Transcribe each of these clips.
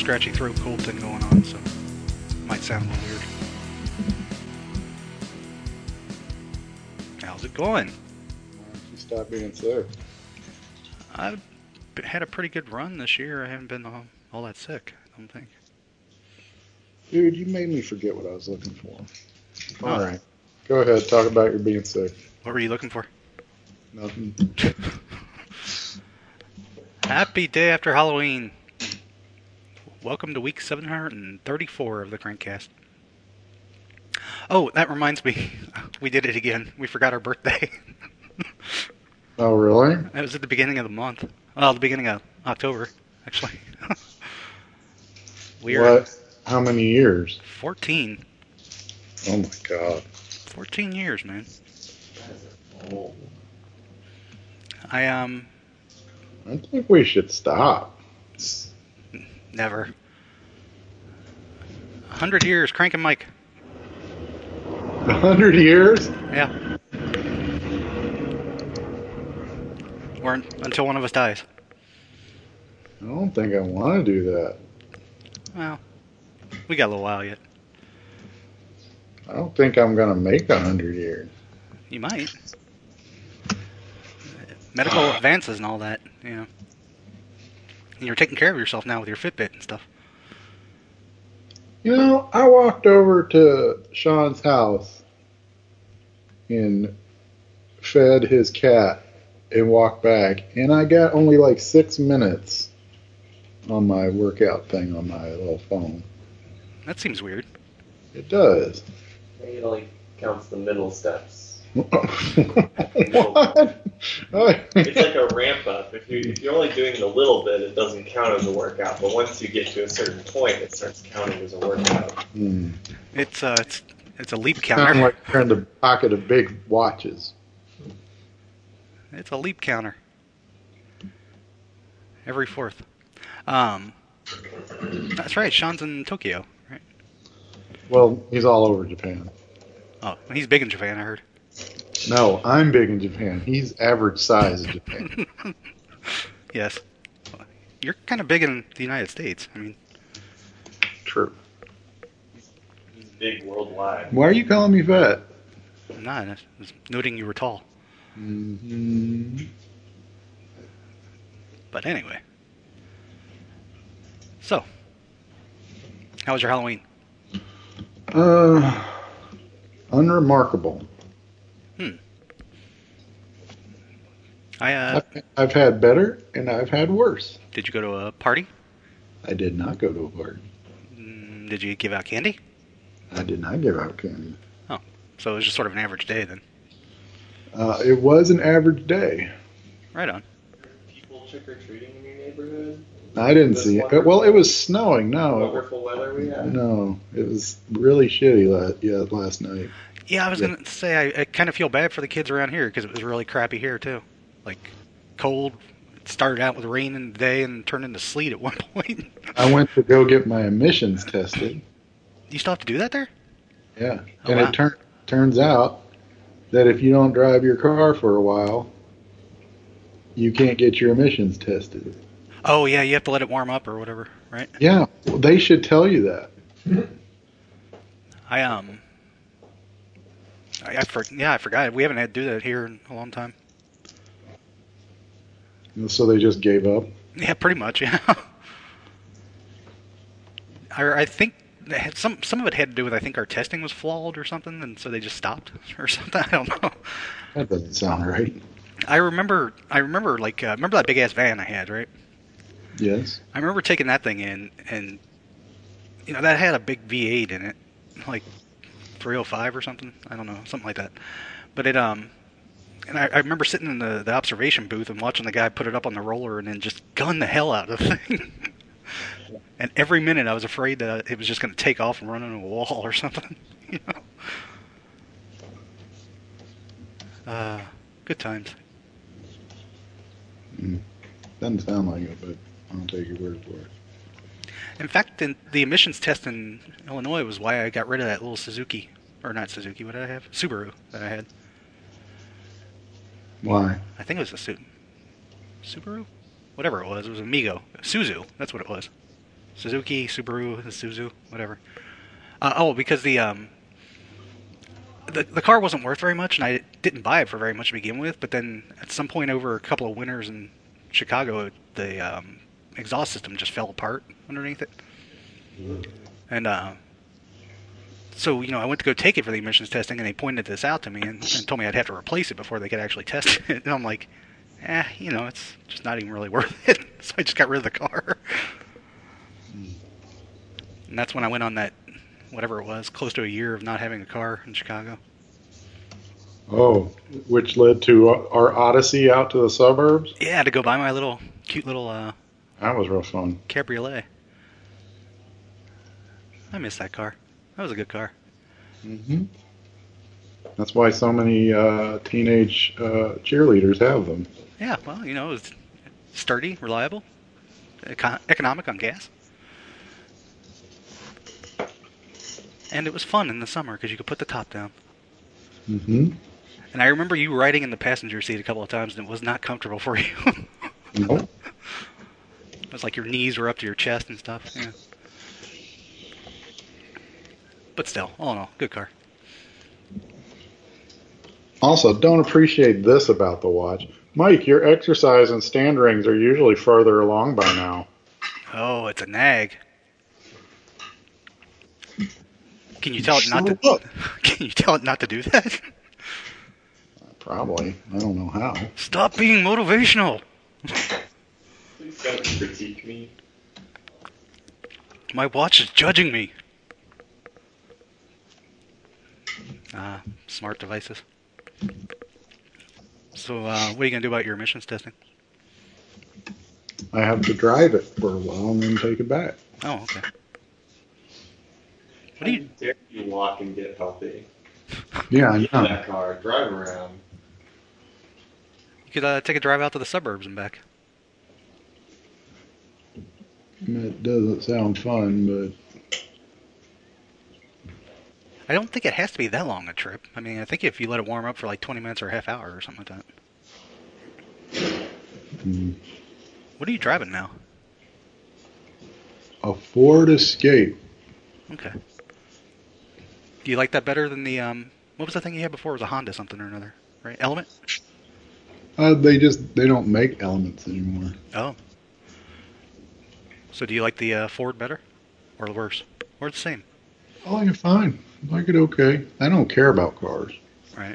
scratchy throat cold thing going on, so might sound a little weird. How's it going? Why don't you stop being sick? I've had a pretty good run this year. I haven't been all that sick, I don't think. Dude, you made me forget what I was looking for. Oh. All right. Go ahead. Talk about your being sick. What were you looking for? Nothing. Happy day after Halloween. Welcome to week 734 of the Crankcast. Oh, that reminds me. We did it again. We forgot our birthday. Oh, really? That was at the beginning of the month. Well, the beginning of October, actually. What? How many years? 14. Oh, my God. 14 years, man. I think we should stop. Never. 100 years, Crank and Mike. 100 years? Yeah. Or until one of us dies. I don't think I want to do that. Well, we got a little while yet. I don't think I'm going to make 100 years. You might. Medical advances and all that, you know. And you're taking care of yourself now with your Fitbit and stuff. You know, I walked over to Sean's house and fed his cat and walked back, and I got only like 6 minutes on my workout thing on my little phone. That seems weird. It does. It only counts the middle steps. What? It's like a ramp up. If you're only doing the little bit, it doesn't count as a workout. But once you get to a certain point, it starts counting as a workout. It's a leap Kind counter. of like trying to pocket of big watches. It's a leap counter. Every fourth. That's right. Sean's in Tokyo, right? Well, he's all over Japan. Oh, he's big in Japan, I heard. No, I'm big in Japan. He's average size in Japan. Yes. You're kind of big in the United States. I mean, True. He's big worldwide. Why are you calling me fat? I'm not. I was noting you were tall. Mm-hmm. But anyway. So, how was your Halloween? Unremarkable. I've had better and I've had worse. Did you go to a party? I did not go to a party. Did you give out candy? I did not give out candy. Oh, so it was just sort of an average day then. It was an average day. Right on. People trick-or-treating in your neighborhood? I didn't see it. Well, it was snowing. No. Wonderful weather we had? No, it was really shitty last night. Yeah, I was going to say, I kind of feel bad for the kids around here because it was really crappy here, too. Like, cold. It started out with rain in the day and turned into sleet at one point. I went to go get my emissions tested. You still have to do that there? Yeah. Oh, And wow. it turns out that if you don't drive your car for a while, you can't get your emissions tested. Oh, yeah, you have to let it warm up or whatever, right? Yeah, well, they should tell you that. I forgot. We haven't had to do that here in a long time. So they just gave up. Yeah, pretty much, yeah. I think some of it had to do with, I think our testing was flawed or something, and so they just stopped or something. I don't know. That doesn't sound right. I remember remember that big ass van I had, right? Yes. I remember taking that thing in, and you know that had a big V8 in it, like 305 or something. I don't know, something like that. But it and I remember sitting in the observation booth and watching the guy put it up on the roller and then just gun the hell out of the thing. And every minute I was afraid that it was just going to take off and run into a wall or something. You know. Good times. Doesn't sound like it, but I'll take your word for it. In fact, the emissions test in Illinois was why I got rid of that little Suzuki, or not Suzuki, what did I have? Subaru that I had. Why? I think it was a Subaru? Whatever it was a Migo. Suzu, that's what it was. Suzuki, Subaru, Isuzu, whatever. Because the car wasn't worth very much, and I didn't buy it for very much to begin with. But then at some point over a couple of winters in Chicago, the exhaust system just fell apart underneath it, and so I went to go take it for the emissions testing, and they pointed this out to me and told me I'd have to replace it before they could actually test it. And I'm like, it's just not even really worth it. So I just got rid of the car, and that's when I went on that whatever it was, close to a year of not having a car in Chicago. Oh, which led to our odyssey out to the suburbs? Yeah, to go buy my cute little That was real fun. cabriolet. I miss that car. That was a good car. Hmm. That's why so many teenage cheerleaders have them. Yeah, well, it was sturdy, reliable, economic on gas. And it was fun in the summer because you could put the top down. Hmm. And I remember you riding in the passenger seat a couple of times, and it was not comfortable for you. Nope. It was like your knees were up to your chest and stuff. Yeah. But still, all in all, good car. Also, don't appreciate this about the watch. Mike, your exercise and stand rings are usually further along by now. Oh, it's a nag. Can you tell it not to? Look. Can you tell it not to do that? Probably. I don't know how. Stop being motivational. Please don't critique me. My watch is judging me. Smart devices. So, what are you going to do about your emissions testing? I have to drive it for a while and then take it back. Oh, okay. How dare you walk and get healthy? Yeah, I Get know. that car, drive around. You could take a drive out to the suburbs and back. It doesn't sound fun, but I don't think it has to be that long a trip. I mean, I think if you let it warm up for like 20 minutes or a half hour or something like that. What are you driving now? a Ford Escape. Okay. Do you like that better than the, what was the thing you had before? It was a Honda something or another, right? Element? They don't make Elements anymore. Oh. So do you like the Ford better? Or worse? Or the same? I like it fine. I like it okay. I don't care about cars. Right.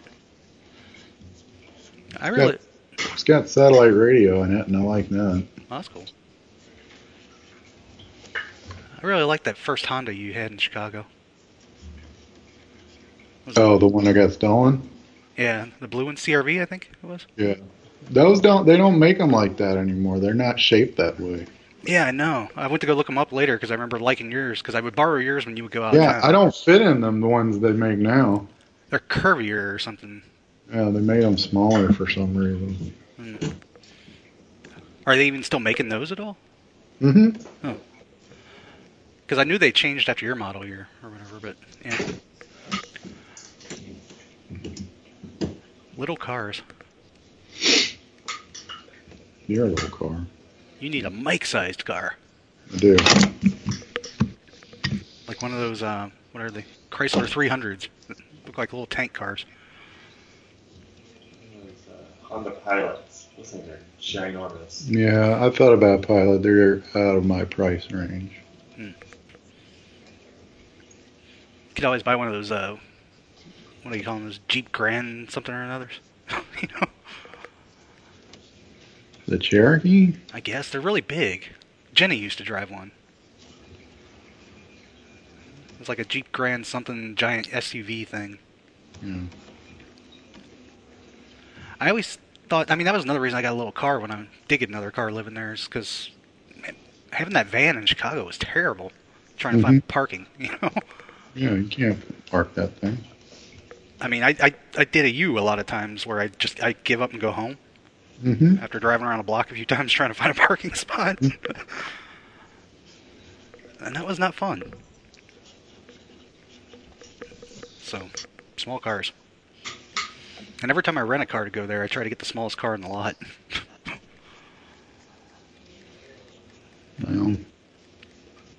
I really... It's got satellite radio in it, and I like that. Oh, that's cool. I really like that first Honda you had in Chicago. Oh, the one that got stolen? Yeah, the blue one, CRV, I think it was. Yeah. They don't make them like that anymore. They're not shaped that way. Yeah, I know. I went to go look them up later because I remember liking yours because I would borrow yours when you would go out. Yeah, I don't fit in them, the ones they make now. They're curvier or something. Yeah, they made them smaller for some reason. Mm. Are they even still making those at all? Mm-hmm. Oh. Because I knew they changed after your model year or whatever, but yeah. Little cars. You're a little car. You need a Mike-sized car. I do. Like one of those, what are they? Chrysler 300s. That look like little tank cars. Honda Pilots. Those things are ginormous. Yeah, I thought about Pilot. They're out of my price range. You could always buy one of those, what do you call them? Those Jeep Grand something or another. You know? The Cherokee? I guess. They're really big. Jenny used to drive one. It was like a Jeep Grand something giant SUV thing. Yeah. I always thought, I mean, that was another reason I got a little car when I did get another car living there, is because having that van in Chicago was terrible. Trying to find parking, you know? Yeah, you can't park that thing. I mean, I did a U a lot of times where I give up and go home after driving around a block a few times trying to find a parking spot. And that was not fun. So, small cars. And every time I rent a car to go there, I try to get the smallest car in the lot. Well,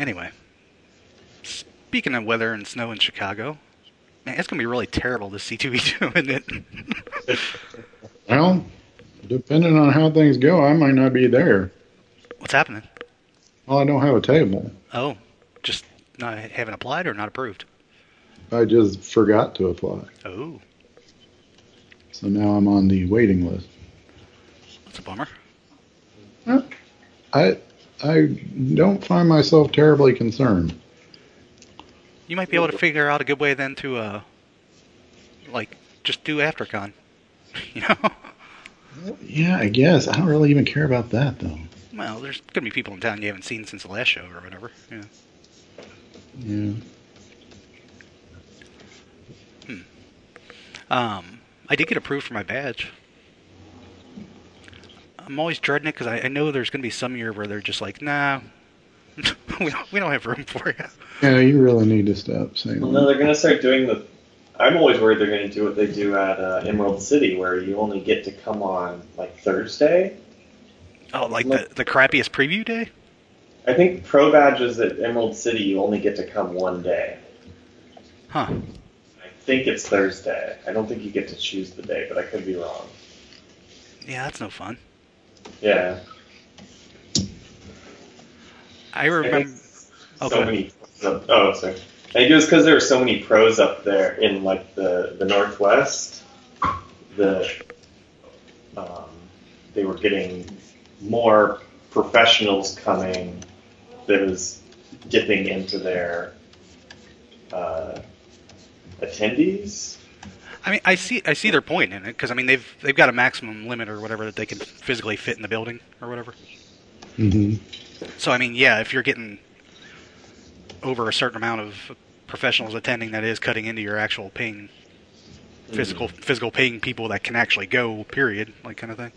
Anyway, speaking of weather and snow in Chicago, man, it's gonna be really terrible this C2E2, isn't it? Well, depending on how things go, I might not be there. What's happening? Well, I don't have a table. Oh, just not haven't applied or not approved? I just forgot to apply. Oh, So now I'm on the waiting list. that's a bummer. I don't find myself terribly concerned. You might be able to figure out a good way then to, like, just do AfterCon. You know? Yeah, I guess. I don't really even care about that, though. Well, there's gonna be people in town you haven't seen since the last show or whatever. Yeah. Yeah. I did get approved for my badge. I'm always dreading it because I know there's going to be some year where they're just like, nah, we don't have room for you. Yeah, you really need to stop saying Well, that. no, they're going to start doing the. I'm always worried they're going to do what they do at Emerald City, where you only get to come on like Thursday. Oh, like the crappiest preview day? I think pro badges at Emerald City, you only get to come one day. Huh. I think it's Thursday. I don't think you get to choose the day, but I could be wrong. Yeah, that's no fun. Yeah. I remember. So many. Oh, sorry. I think it was because there were so many pros up there in like the Northwest. They were getting more professionals coming. That was dipping into their attendees. I mean, I see their point in it because I mean they've got a maximum limit or whatever that they can physically fit in the building or whatever. Mm-hmm. So I mean, yeah, if you're getting over a certain amount of professionals attending, that is cutting into your actual paying physical paying people that can actually go. Period, like kind of thing.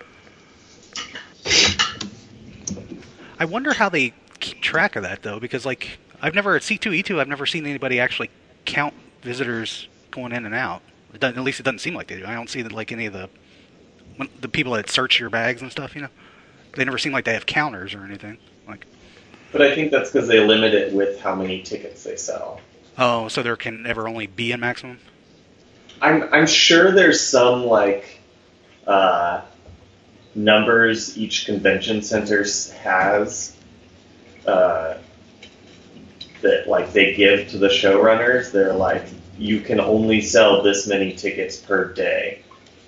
I wonder how they keep track of that though, because like I've never at C2E2 I've never seen anybody actually count visitors going in and out. At least it doesn't seem like they do. I don't see that like any of the people that search your bags and stuff. You know, they never seem like they have counters or anything. Like, But I think that's because they limit it with how many tickets they sell. oh, so there can never only be a maximum. I'm sure there's some like numbers each convention center has that like they give to the showrunners. They're like, you can only sell this many tickets per day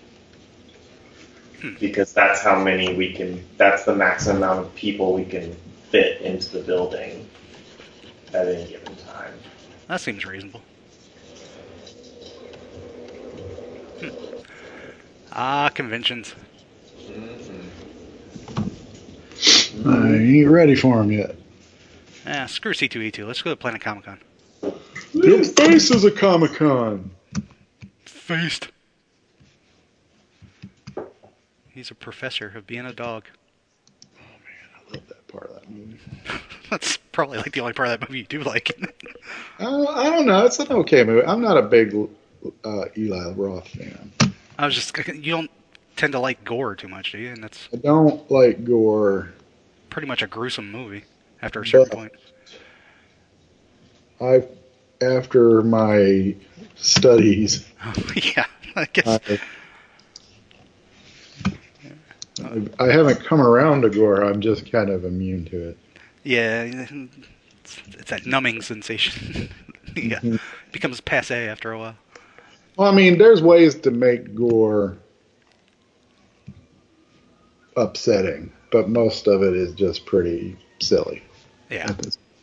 because that's how many we can. That's the maximum amount of people we can fit into the building at any given time. That seems reasonable. Conventions. I ain't ready for them yet. Screw C2E2. Let's go to Planet Comic Con. Your face is a Comic-Con. Faced. He's a professor of being a dog. Oh man, I love that part of that movie. That's probably like the only part of that movie you do like. I don't know. It's an okay movie. I'm not a big Eli Roth fan. I was just, you don't tend to like gore too much, do you? And that's I don't like gore. pretty much a gruesome movie after a certain point. After my studies, Yeah, I guess. I haven't come around to gore. I'm just kind of immune to it. Yeah, it's that numbing sensation. Yeah, becomes passe after a while. Well, I mean, there's ways to make gore upsetting, but most of it is just pretty silly. Yeah.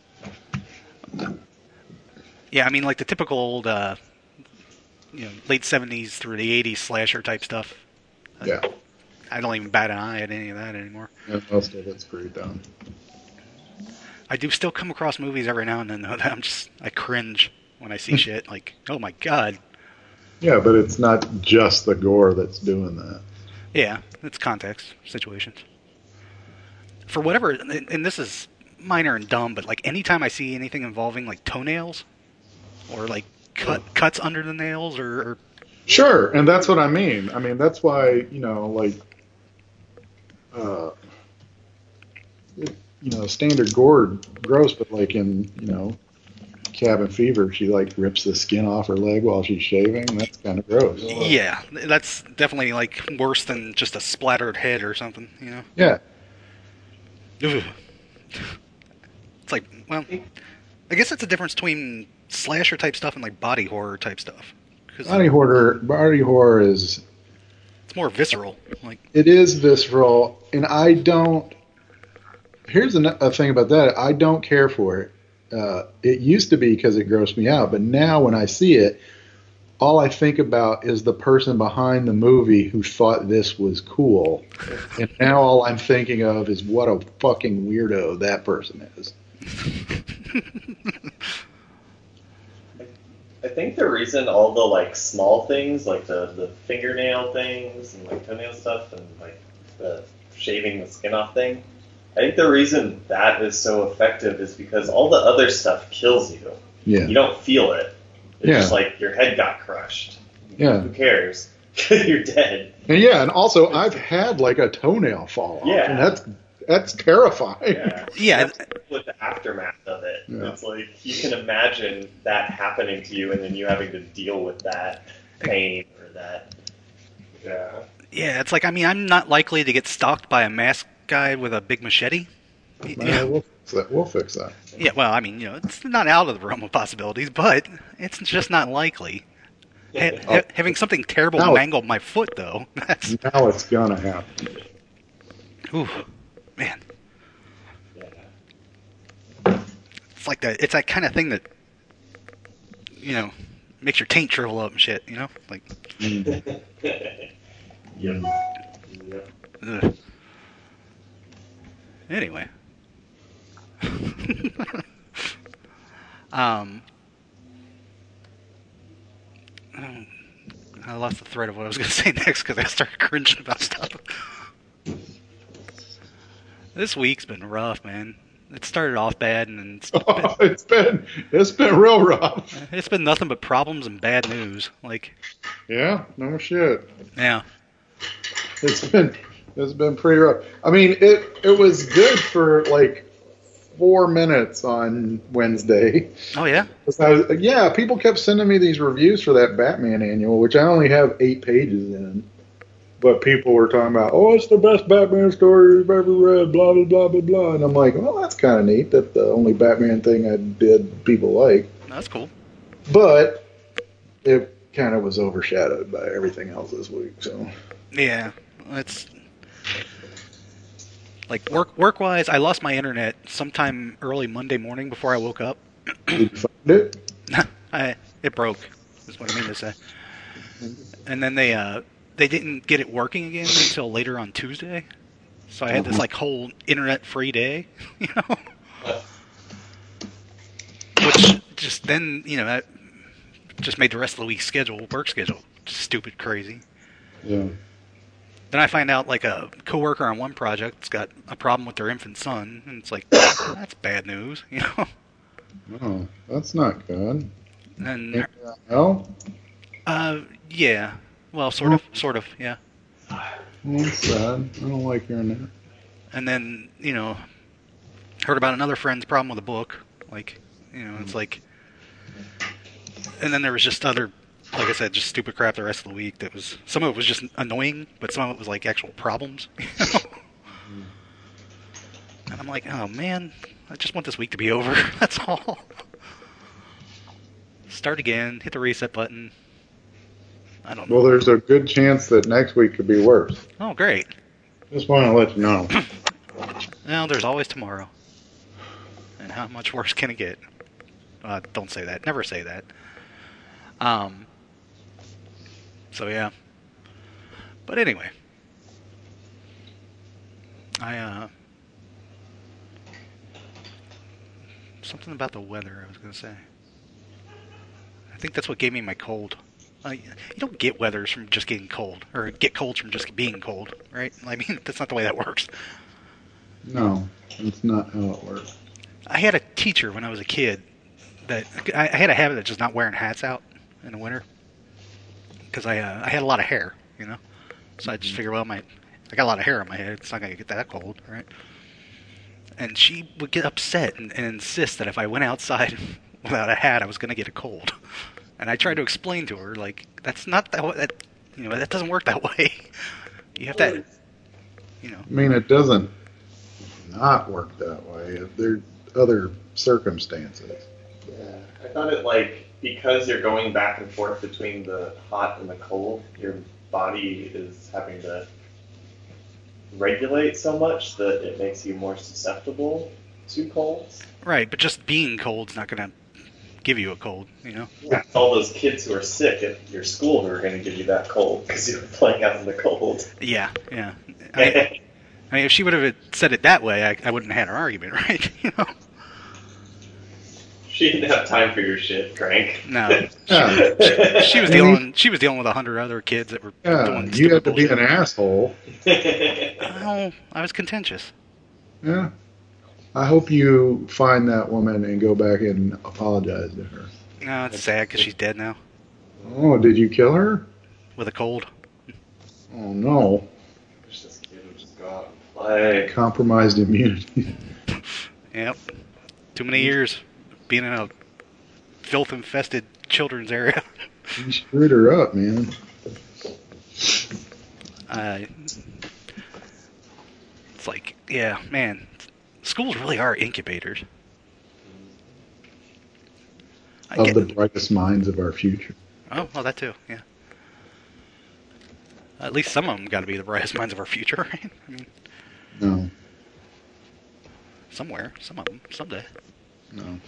Yeah, I mean, like the typical old, late 70s through the 80s slasher type stuff. Yeah. I don't even bat an eye at any of that anymore. Yeah, most of it's pretty dumb. I do still come across movies every now and then, though, that I cringe when I see shit. Like, oh my god. Yeah, but it's not just the gore that's doing that. Yeah, it's context, situations. For whatever, and this is minor and dumb, but like anytime I see anything involving like toenails, or like cuts under the nails, or Sure, and that's what I mean. I mean, that's why, standard gore gross, but like in, Cabin Fever, she like rips the skin off her leg while she's shaving. That's kind of gross. Yeah, that's definitely like worse than just a splattered head or something. Yeah. Ugh. It's like, well, I guess that's the difference between slasher type stuff and like body horror type stuff. 'Cause Body horror is, it's more visceral. Like, it is visceral, and I don't. Here's a thing about that. I don't care for it. It used to be because it grossed me out, but now when I see it, all I think about is the person behind the movie who thought this was cool. And now all I'm thinking of is what a fucking weirdo that person is. I think the reason all the like small things, like the fingernail things and like toenail stuff and like the shaving the skin off thing, I think the reason that is so effective is because all the other stuff kills you. Yeah. You don't feel it. It's Yeah. just like your head got crushed. Yeah. Who cares? You're dead. And also I've had like a toenail fall off, Yeah. and that's terrifying. Yeah. Yeah. That's with the aftermath of it. Yeah. It's like you can imagine that happening to you and then you having to deal with that pain or that. Yeah. yeah, it's like, I mean, I'm not likely to get stalked by a masked guy with a big machete. We'll fix that. Yeah, well, I mean, it's not out of the realm of possibilities, but it's just not likely. Having something terrible Now- mangle my foot, though, that's... Now it's gonna happen. Ooh, man. Yeah. It's that kind of thing that, makes your taint shrivel up and shit, Like, Mm. Yep. Yep. ugh. Anyway. I lost the thread of what I was going to say next because I started cringing about stuff. This week's been rough, man. It started off bad, and Oh, it's been real rough. it's been nothing but problems and bad news. Like, Yeah, no shit. yeah, It's been pretty rough. I mean, it was good for like 4 minutes on Wednesday. oh yeah, People kept sending me these reviews for that Batman annual, which I only have 8 pages in. But people were talking about, oh, it's the best Batman story you've ever read, blah, blah, blah, blah, blah. And I'm like, well, that's kind of neat that the only Batman thing I did people like. that's cool. But it kind of was overshadowed by everything else this week. So Yeah, it's like work wise. I lost my internet sometime early Monday morning before I woke up. did you find it? It broke. Is what I mean to say. And then they didn't get it working again until later on Tuesday. So I had this like whole internet free day, which just then that just made the rest of the week's work schedule just stupid crazy. Yeah. Then I find out like a coworker on one project's got a problem with their infant son, and it's like that's bad news, Oh, that's not good. And No? yeah, well, sort of, yeah. That's sad. I don't like hearing that. And then heard about another friend's problem with a book, like it's like, and then there was just other, like I said, just stupid crap the rest of the week. That was some of it was just annoying, but some of it was like actual problems. And I'm like, oh man, I just want this week to be over. That's all. Start again, hit the reset button. I don't know. Well, there's a good chance that next week could be worse. Oh, great. Just want to let you know. Well, there's always tomorrow. And how much worse can it get? Don't say that. Never say that. So yeah. But anyway. Something about the weather I was going to say. I think that's what gave me my cold. You don't get weathers from just getting cold, or get colds from just being cold, right? I mean, that's not the way that works. No, that's not how it works. I had a teacher when I was a kid that I had a habit of just not wearing hats out in the winter because I had a lot of hair, So I just figured, well, I got a lot of hair on my head. It's not going to get that cold, right? and she would get upset and insist that if I went outside without a hat, I was going to get a cold. And I tried to explain to her, like, that's not that doesn't work that way. You have to, I mean, it doesn't not work that way. There are other circumstances. Yeah, I thought it because you're going back and forth between the hot and the cold, your body is having to regulate so much that it makes you more susceptible to colds. Right, but just being cold's not going to give you a cold, Yeah, it's all those kids who are sick at your school who are going to give you that cold because you were playing out in the cold. Yeah. I mean, if she would have said it that way, I wouldn't have had an argument, right? She didn't have time for your shit, Crank. No. Yeah. She was dealing with 100 other kids that were doing You stupid have to be bullshit. an asshole. Oh, I was contentious. Yeah. I hope you find that woman and go back and apologize to her. No, it's sad because she's dead now Oh, did you kill her? with a cold. Oh, no. Wish this kid would just go out and play. Compromised immunity. Yep. Too many years being in a filth-infested children's area. You screwed her up, man. It's like, yeah, man, schools really are incubators. Of the brightest minds of our future. Oh, well, that too, yeah. At least some of them got to be the brightest minds of our future, right? I mean, No. somewhere, some of them, someday. No.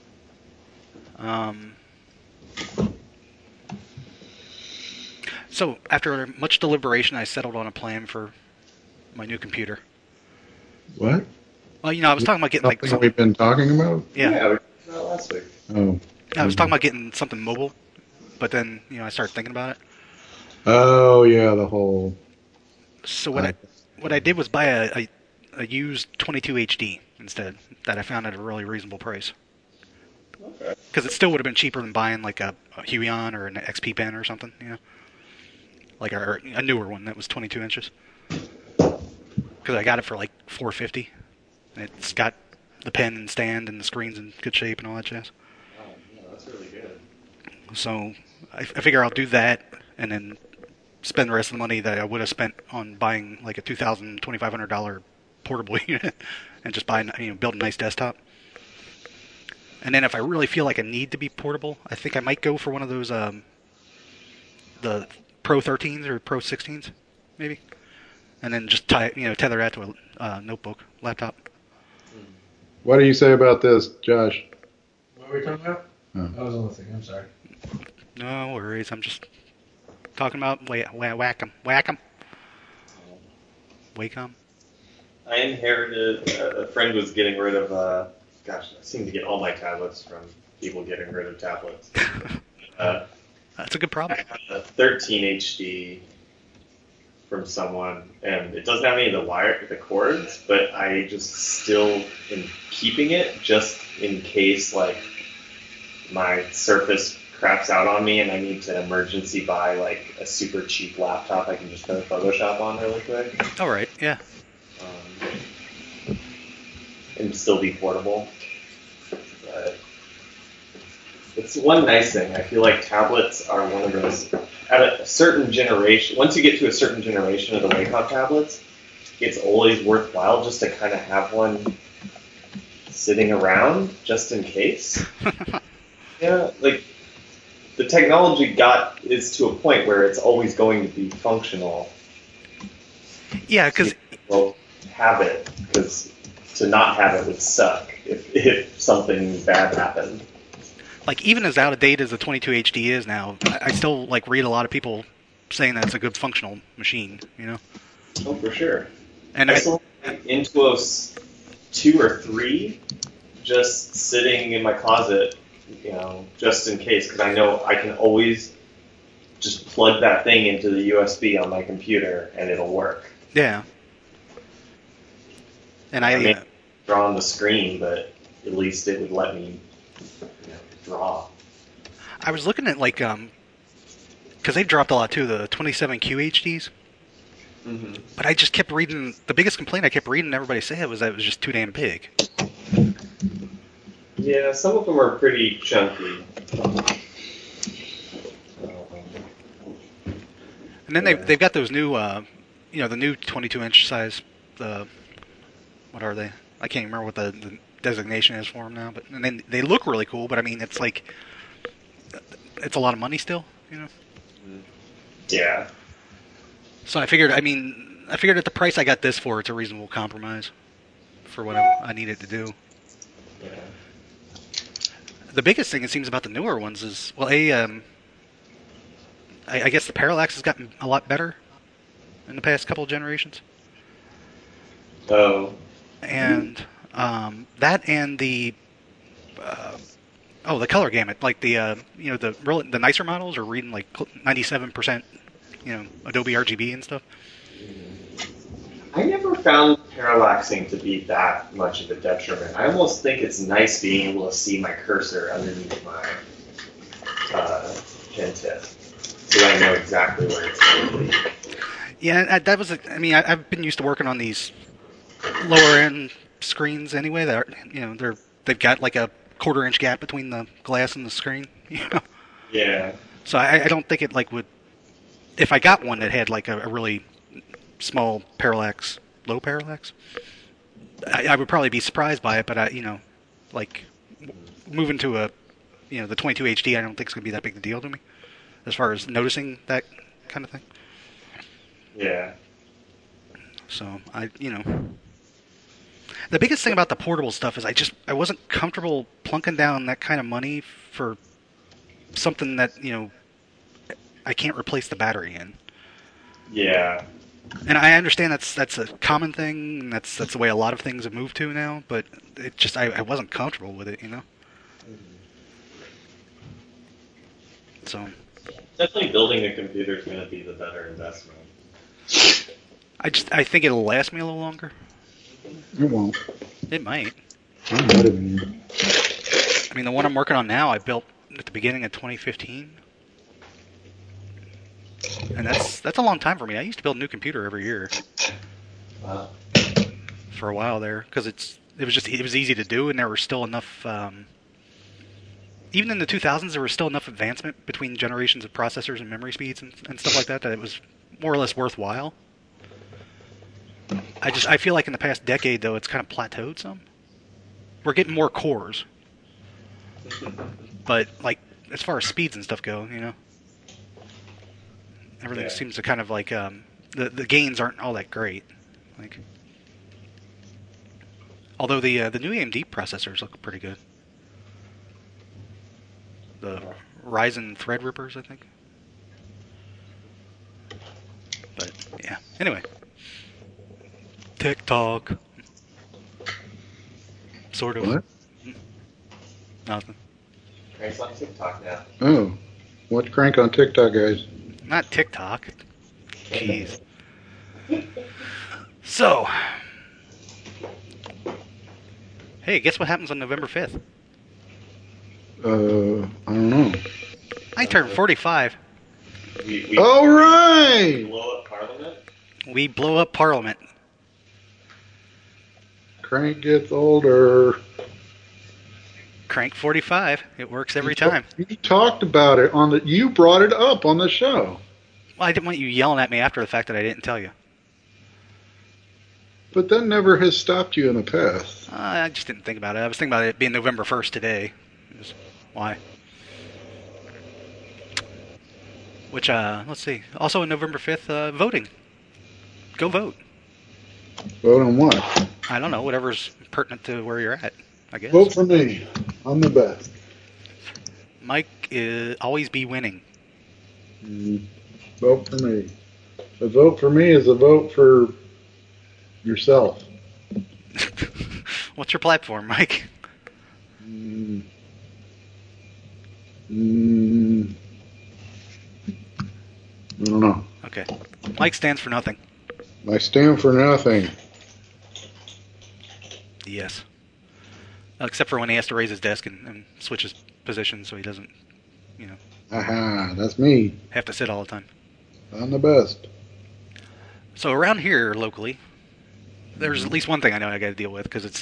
So, after much deliberation, I settled on a plan for my new computer. What? Well, I was talking about getting like Something we've been talking about? yeah, We talked about last week. Oh. I was talking about getting something mobile, but then I started thinking about it. Oh, yeah, the whole... So what I did was buy a used 22 HD instead that I found at a really reasonable price. Okay. Because it still would have been cheaper than buying like a Huion or an XP Pen or something, like a newer one that was 22 inches. Because I got it for like $450, and it's got the pen and stand and the screen's in good shape and all that jazz. Oh, yeah, that's really good. So I figure I'll do that and then spend the rest of the money that I would have spent on buying like a $2,000, $2,500 portable unit and just build a nice desktop. And then if I really feel like I need to be portable, I think I might go for one of those the Pro 13s or Pro 16s, maybe. And then just tether that to a notebook, laptop. What do you say about this, Josh? What were we talking about? Oh. I was on the thing. I'm sorry. No worries. I'm just talking about Wacom. Wacom. I inherited, a friend was getting rid of, I seem to get all my tablets from people getting rid of tablets. That's a good problem. I had a 13 HD from someone, and it doesn't have any of the cords, but I just still am keeping it just in case, like, my Surface craps out on me and I need to emergency buy, like, a super cheap laptop I can just put Photoshop on really quick. All right. Yeah. And still be portable. But it's one nice thing. I feel like tablets are one of those, at a certain generation, once you get to a certain generation of the Wacom tablets, it's always worthwhile just to kind of have one sitting around just in case. Yeah, like the technology is to a point where it's always going to be functional. Yeah, because Well, have it, because to not have it would suck if something bad happened. like even as out of date as the 22 HD is now, I still like read a lot of people saying that it's a good functional machine. Oh, for sure. And I still have Intuos 2 or 3 just sitting in my closet, just in case, because I know I can always just plug that thing into the USB on my computer and it'll work. yeah. And I mean, draw on the screen, but at least it would let me draw. I was looking at like because they dropped a lot too, the 27 QHDs. Hmm. But I just kept reading. The biggest complaint I kept reading everybody say was that it was just too damn big. Yeah, some of them are pretty chunky. And then they've got those new, the new 22-inch size. What are they? I can't even remember what the designation is for them now. But and then they look really cool. But I mean, it's like it's a lot of money still. Yeah. So I figured. I mean, at the price I got this for, it's a reasonable compromise for what I needed to do. Yeah. The biggest thing it seems about the newer ones is, well, I guess the parallax has gotten a lot better in the past couple of generations. Oh. And that and the the color gamut, like the the nicer models are reading like 97%, Adobe RGB and stuff. I never found parallaxing to be that much of a detriment. I almost think it's nice being able to see my cursor underneath my pen tip, so I know exactly where it's going to be. Yeah, that was. I've been used to working on these lower end screens anyway. That are, they've got like a 1/4 inch gap between the glass and the screen. Yeah. So I don't think it would. If I got one that had like a really small parallax, low parallax, I would probably be surprised by it. But moving to the 22 HD, I don't think it's gonna be that big a deal to me as far as noticing that kind of thing. Yeah. So the biggest thing about the portable stuff is I wasn't comfortable plunking down that kind of money for something that I can't replace the battery in. Yeah. And I understand that's a common thing, and that's the way a lot of things have moved to now. But it just I wasn't comfortable with it, So Definitely building a computer is going to be the better investment. I think it'll last me a little longer. It won't. It might. I'm not even. I mean, the one I'm working on now, I built at the beginning of 2015, and that's a long time for me. I used to build a new computer every year Wow. for a while there because it was easy to do, and there were still enough. Even in the 2000s, there was still enough advancement between generations of processors and memory speeds and stuff like that it was more or less worthwhile. I feel like in the past decade, though, it's kind of plateaued some. We're getting more cores. But, as far as speeds and stuff go, everything seems to kind of the gains aren't all that great. Although the new AMD processors look pretty good. The Ryzen Threadrippers, I think. But, yeah. Anyway. TikTok. Sort of. What? Nothing. Crank's on TikTok now. Oh, what's crank on TikTok, guys? Not TikTok. Jeez. So. Hey, guess what happens on November 5th? I don't know. I turned 45. We All right. blow up Parliament. We blow up Parliament. Crank gets older. Crank 45. It works every time. You talked about it you brought it up on the show. Well, I didn't want you yelling at me after the fact that I didn't tell you. But that never has stopped you in the past. I just didn't think about it. I was thinking about it being November 1st today. Is why. Which, let's see. Also on November 5th, voting. Go vote. Vote on what? I don't know. Whatever's pertinent to where you're at, I guess. Vote for me. I'm the best. Mike always be winning. Vote for me. A vote for me is a vote for yourself. What's your platform, Mike? I don't know. Okay. Mike stands for nothing. I stand for nothing. Yes. Except for when he has to raise his desk and switch his position so he doesn't, Aha, that's me. have to sit all the time. I'm the best. So around here locally, there's at least one thing I know I got to deal with because it's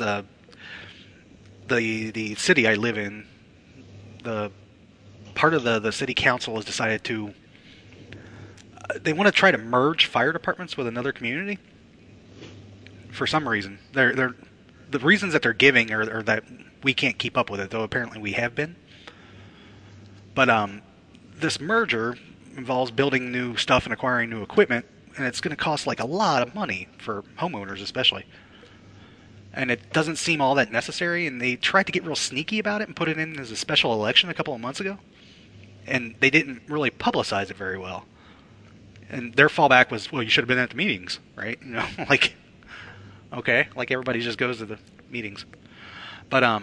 the city I live in. The part of the city council has decided to they want to try to merge fire departments with another community for some reason. They're the reasons that they're giving are that we can't keep up with it, though apparently we have been. But this merger involves building new stuff and acquiring new equipment, and it's going to cost like a lot of money for homeowners especially. And it doesn't seem all that necessary, and they tried to get real sneaky about it and put it in as a special election a couple of months ago. And they didn't really publicize it very well. And their fallback was, well, you should have been at the meetings, right? You know, like, okay, like everybody just goes to the meetings. But,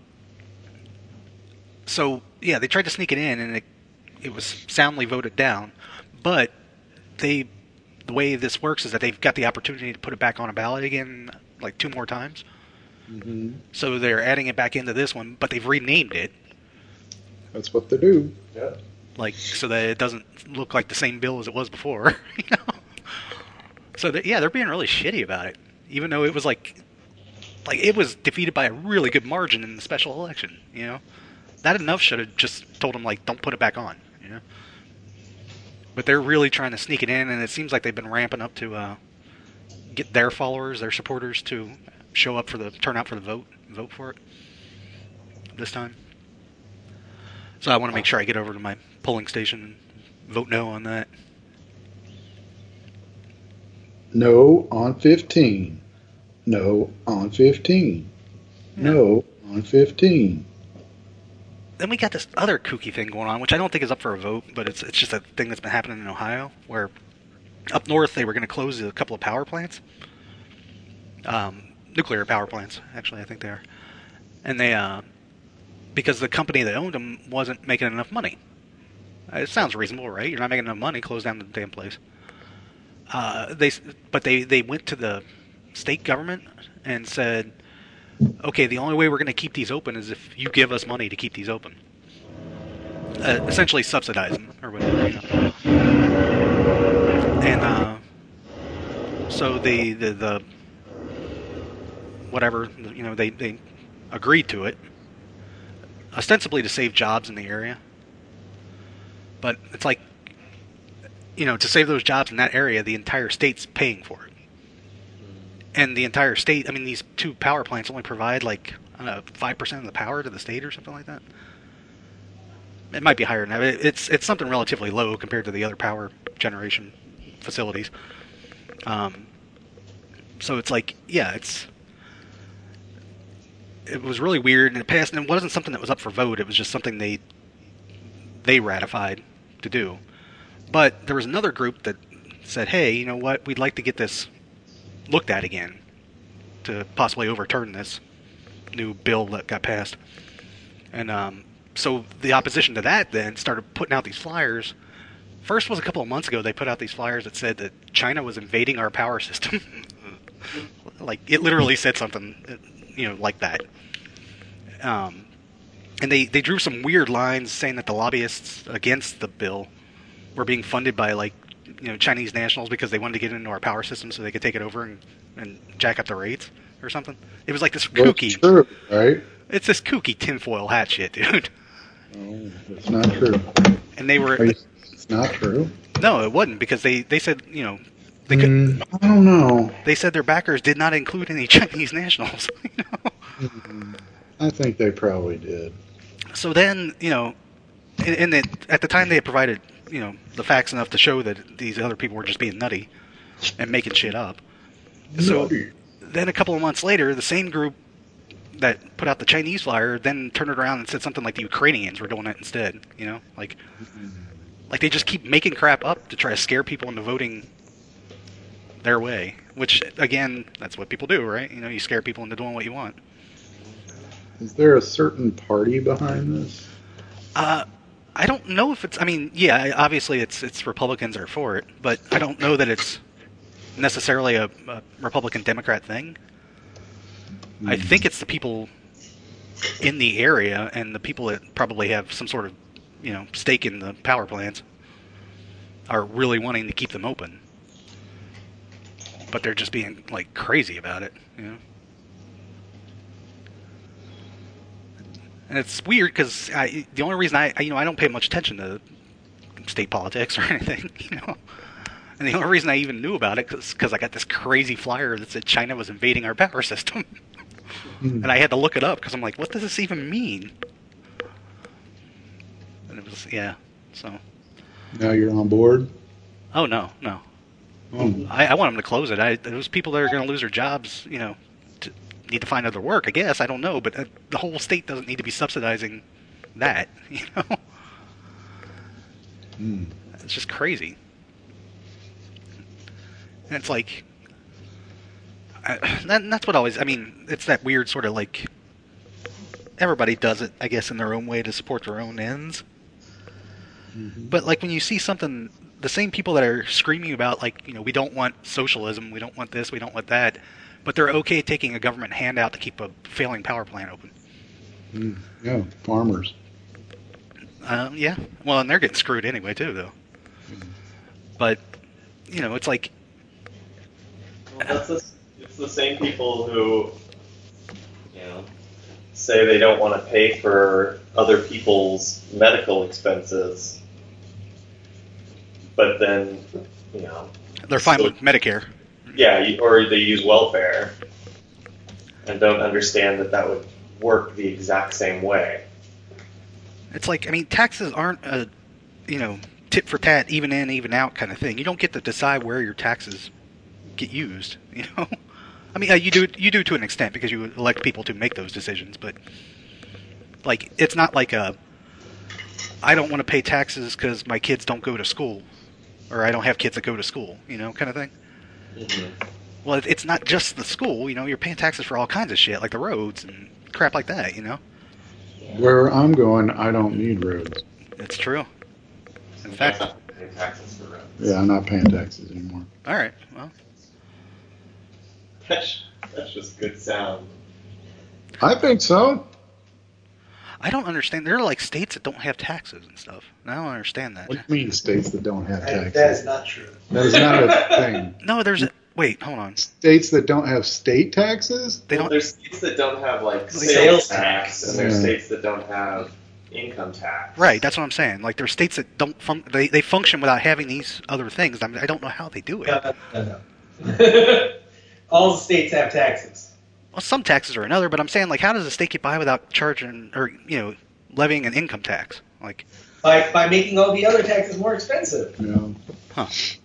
so, yeah, they tried to sneak it in, and it was soundly voted down. But the way this works is that they've got the opportunity to put it back on a ballot again, like 2 more times. Mm-hmm. So they're adding it back into this one, but they've renamed it. That's what they do. Yeah. Like, so that it doesn't look like the same bill as it was before, you know? So, they're being really shitty about it. Even though it was like it was defeated by a really good margin in the special election, you know? That enough should have just told them, like, don't put it back on, you know? But they're really trying to sneak it in, and it seems like they've been ramping up to get their followers, their supporters, to show up for the turnout for the vote for it this time. So I want to make sure I get over to my polling station and vote no on that. No on 15. No on 15. No on 15. Then we got this other kooky thing going on, which I don't think is up for a vote, but it's just a thing that's been happening in Ohio, where up north they were going to close a couple of power plants. Nuclear power plants, actually, I think they are. And they, because the company that owned them wasn't making enough money. It sounds reasonable, right? You're not making enough money, close down the damn place. They went to the state government and said, okay, the only way we're going to keep these open is if you give us money to keep these open. Essentially subsidize them, or whatever, you know. And, so the whatever, you know, they agreed to it, ostensibly to save jobs in the area. But it's like, you know, to save those jobs in that area, the entire state's paying for it. And the entire state, I mean, these 2 power plants only provide, like, I don't know, 5% of the power to the state or something like that. It might be higher than that. It's something relatively low compared to the other power generation facilities. So it's like, yeah, it was really weird, and it passed, and it wasn't something that was up for vote. It was just something they ratified to do. But there was another group that said, hey, you know what, we'd like to get this looked at again to possibly overturn this new bill that got passed. And so the opposition to that then started putting out these flyers. First was a couple of months ago, they put out these flyers that said that China was invading our power system. Like, it literally said something, you know, like that. And they drew some weird lines saying that the lobbyists against the bill were being funded by, like, you know, Chinese nationals because they wanted to get into our power system so they could take it over and jack up the rates or something. It was like this kooky... That's true, right? It's this kooky tinfoil hat shit, dude. No, it's not true. And they were... It's not true? No, it wasn't, because they said, you know... They could, I don't know. They said their backers did not include any Chinese nationals. You know? I think they probably did. So then, you know, and at the time they had provided, you know, the facts enough to show that these other people were just being nutty and making shit up. So then a couple of months later, the same group that put out the Chinese flyer then turned it around and said something like the Ukrainians were doing it instead. You know, like they just keep making crap up to try to scare people into voting their way, which, again, that's what people do, right? You know, you scare people into doing what you want. Is there a certain party behind this? I don't know if it's, I mean, yeah, obviously it's Republicans are for it, but I don't know that it's necessarily a Republican-Democrat thing. I think it's the people in the area and the people that probably have some sort of, you know, stake in the power plants are really wanting to keep them open. but they're just being like crazy about it, you know. And it's weird because the only reason I don't pay much attention to state politics or anything, you know. And the only reason I even knew about it was because I got this crazy flyer that said China was invading our power system. And I had to look it up because I'm like, what does this even mean? And it was, yeah, so. Now you're on board? Oh, no. I want them to close it. Those people that are going to lose their jobs, you know, need to find other work, I guess. I don't know, but the whole state doesn't need to be subsidizing that, you know? It's just crazy. And it's like, that's what always, I mean, it's that weird sort of like, everybody does it, I guess, in their own way to support their own ends. But like when you see something, the same people that are screaming about like, you know, we don't want socialism, we don't want this, we don't want that, but they're okay taking a government handout to keep a failing power plant open. Yeah, farmers. Yeah, well, and they're getting screwed anyway too, though. But you know, it's like, well, it's the same people who, you know, say they don't want to pay for other people's medical expenses, but then, you know, they're fine with Medicare. Yeah, or they use welfare and don't understand that would work the exact same way. It's like, I mean, taxes aren't a, you know, tit for tat, even in, even out kind of thing. You don't get to decide where your taxes get used, you know? I mean, you do to an extent because you elect people to make those decisions, but like, it's not like I don't want to pay taxes because my kids don't go to school, or I don't have kids that go to school, you know, kind of thing. Well, it's not just the school, you know, you're paying taxes for all kinds of shit, like the roads and crap like that, you know? Where I'm going, I don't need roads. It's true. In fact, paying taxes for roads. Yeah, I'm not paying taxes anymore. All right, well. That's just good sound. I think so. I don't understand. There are like states that don't have taxes and stuff. I don't understand that. What do you mean states that don't have taxes? That is not true. That is not a thing. No, wait, hold on. States that don't have state taxes? They don't. There's states that don't have like Sales sales tax. tax, and there's states that don't have income tax. Right, that's what I'm saying. Like there's states that don't they function without having these other things. I mean, I don't know how they do it. No. All the states have taxes. Well, some taxes are another, but I'm saying like, how does a state get by without charging or levying an income tax? Like By making all the other taxes more expensive. Yeah. Huh.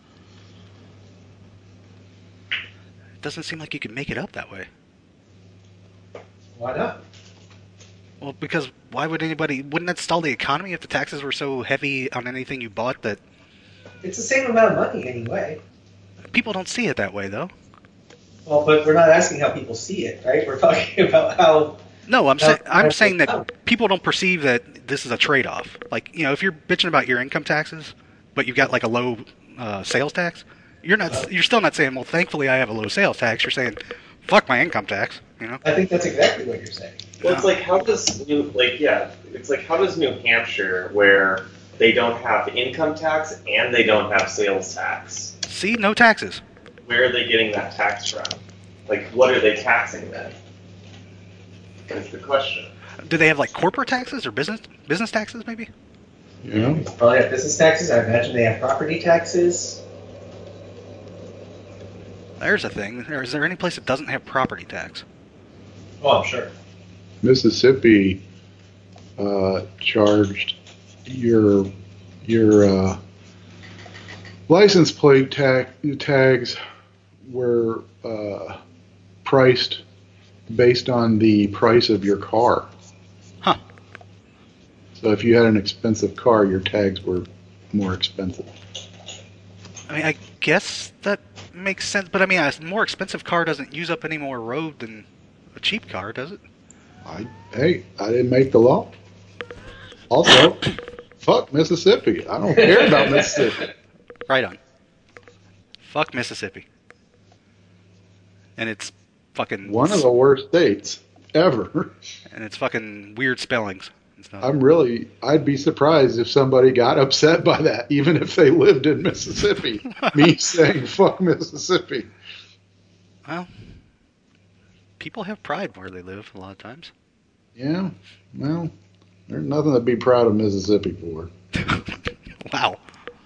It doesn't seem like you could make it up that way. Why not? Well, because why would anybody? Wouldn't that stall the economy if the taxes were so heavy on anything you bought that It's the same amount of money anyway. people don't see it that way, though? Well, but we're not asking how people see it, right? We're talking about how. No, I'm How- saying that people don't perceive that this is a trade-off. Like, if you're bitching about your income taxes, but you've got like a low sales tax, you're still not saying, well, thankfully I have a low sales tax. You're saying, fuck my income tax. I think that's exactly what you're saying. Well, it's like how does New Hampshire, where they don't have income tax and they don't have sales tax, See, no taxes. where are they getting that tax from? Like, what are they taxing then? That's the question. Do they have like corporate taxes or business taxes maybe? Yeah. They probably have business taxes. I imagine they have property taxes. There's a thing. Is there any place that doesn't have property tax? Oh, I'm sure. Mississippi charged your license plate tags were priced based on the price of your car. Huh. So if you had an expensive car, your tags were more expensive. I mean, I guess that makes sense, but I mean, a more expensive car doesn't use up any more road than a cheap car, does it? I didn't make the law. Also, fuck Mississippi. I don't care about Mississippi. Right on. Fuck Mississippi. And it's fucking... One of the worst states ever. And it's fucking weird spellings and stuff. I'd be surprised if somebody got upset by that, even if they lived in Mississippi. Me saying fuck Mississippi. Well, people have pride where they live a lot of times. Yeah. Well, there's nothing to be proud of Mississippi for. Wow.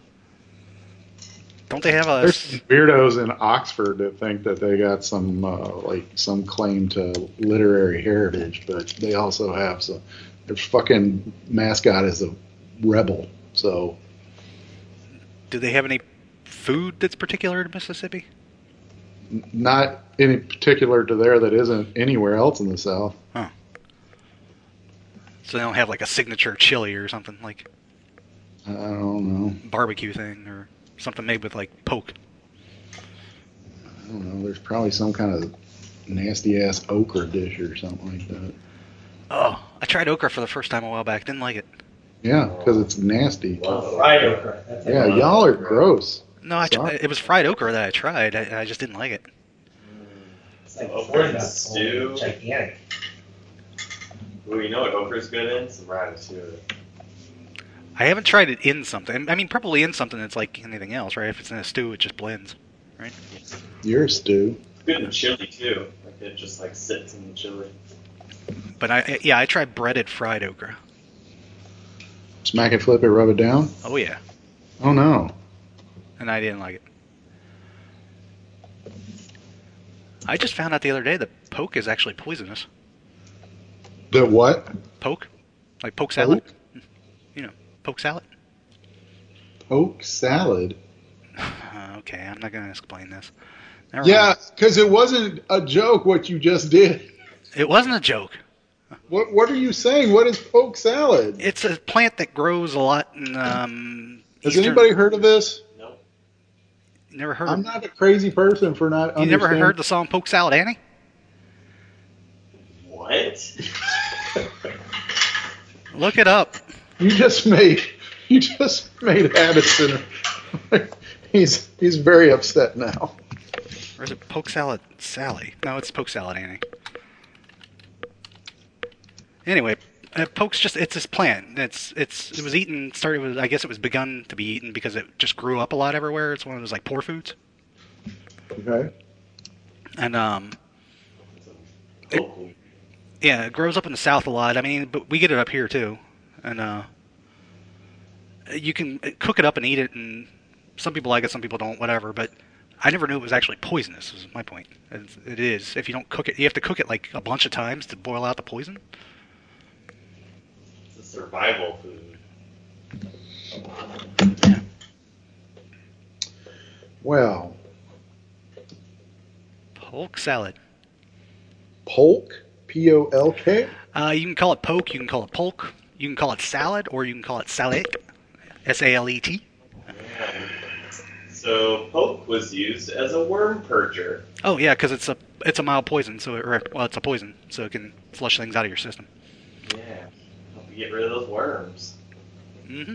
Don't they have a... There's some weirdos in Oxford that think that they got some some claim to literary heritage, but they also have some. Their fucking mascot is a rebel. So, Do they have any food that's particular to Mississippi? not any particular to there that isn't anywhere else in the South. Huh. So they don't have like a signature chili or something, like I don't know. barbecue thing or something made with like poke. I don't know. There's probably some kind of nasty ass okra dish or something like that. Oh, I tried okra for the first time a while back. Didn't like it. Yeah, because it's nasty. Love Fried okra. That's Yeah, it. y'all are gross. No, it was fried okra that I tried. I just didn't like it. It's like Okra corn and nuts, stew. gigantic. Ooh, you know what okra's good in? Some ratatouille. I haven't tried it in something. I mean, probably in something that's like anything else, right? If it's in a stew, it just blends, right? You're a stew. It's good in chili too. Like it just like sits in the chili. But I tried breaded fried okra. Smack it, flip it, rub it down. Oh yeah, Oh no. and I didn't like it. I just found out the other day that poke is actually poisonous. The what? Poke, like poke salad. You know, poke salad. Poke salad. Okay, I'm not gonna explain this. Never Yeah, mind. because it wasn't a joke what you just did. It wasn't a joke. What are you saying? What is poke salad? It's a plant that grows a lot in Has eastern... anybody heard of this? Nope. Never heard? I'm not a crazy person for not You never understanding. heard the song "Poke Salad Annie"? What? Look it up. You just made Addison. he's very upset now. Or is it Poke Salad Sally? No, it's Poke Salad Annie. Anyway, poke's it's this plant. It was eaten. I guess it was begun to be eaten because it just grew up a lot everywhere. It's one of those like poor foods. Okay. And Oakley. yeah, it grows up in the South a lot. I mean, but we get it up here too. And you can cook it up and eat it, and some people like it, some people don't, whatever. But I never knew it was actually poisonous. Is my point. It is. If you don't cook it, you have to cook it like a bunch of times to boil out the poison. It's a survival food. Well, Polk salad. polk, Polk. You can call it poke, you can call it polk, you can call it salad, or you can call it salet. S-A-L-E-T. Yeah. So poke was used as a worm purger. Oh yeah, because it's a mild poison, so it's a poison, so it can flush things out of your system. Yeah. Help you get rid of those worms. Mm-hmm.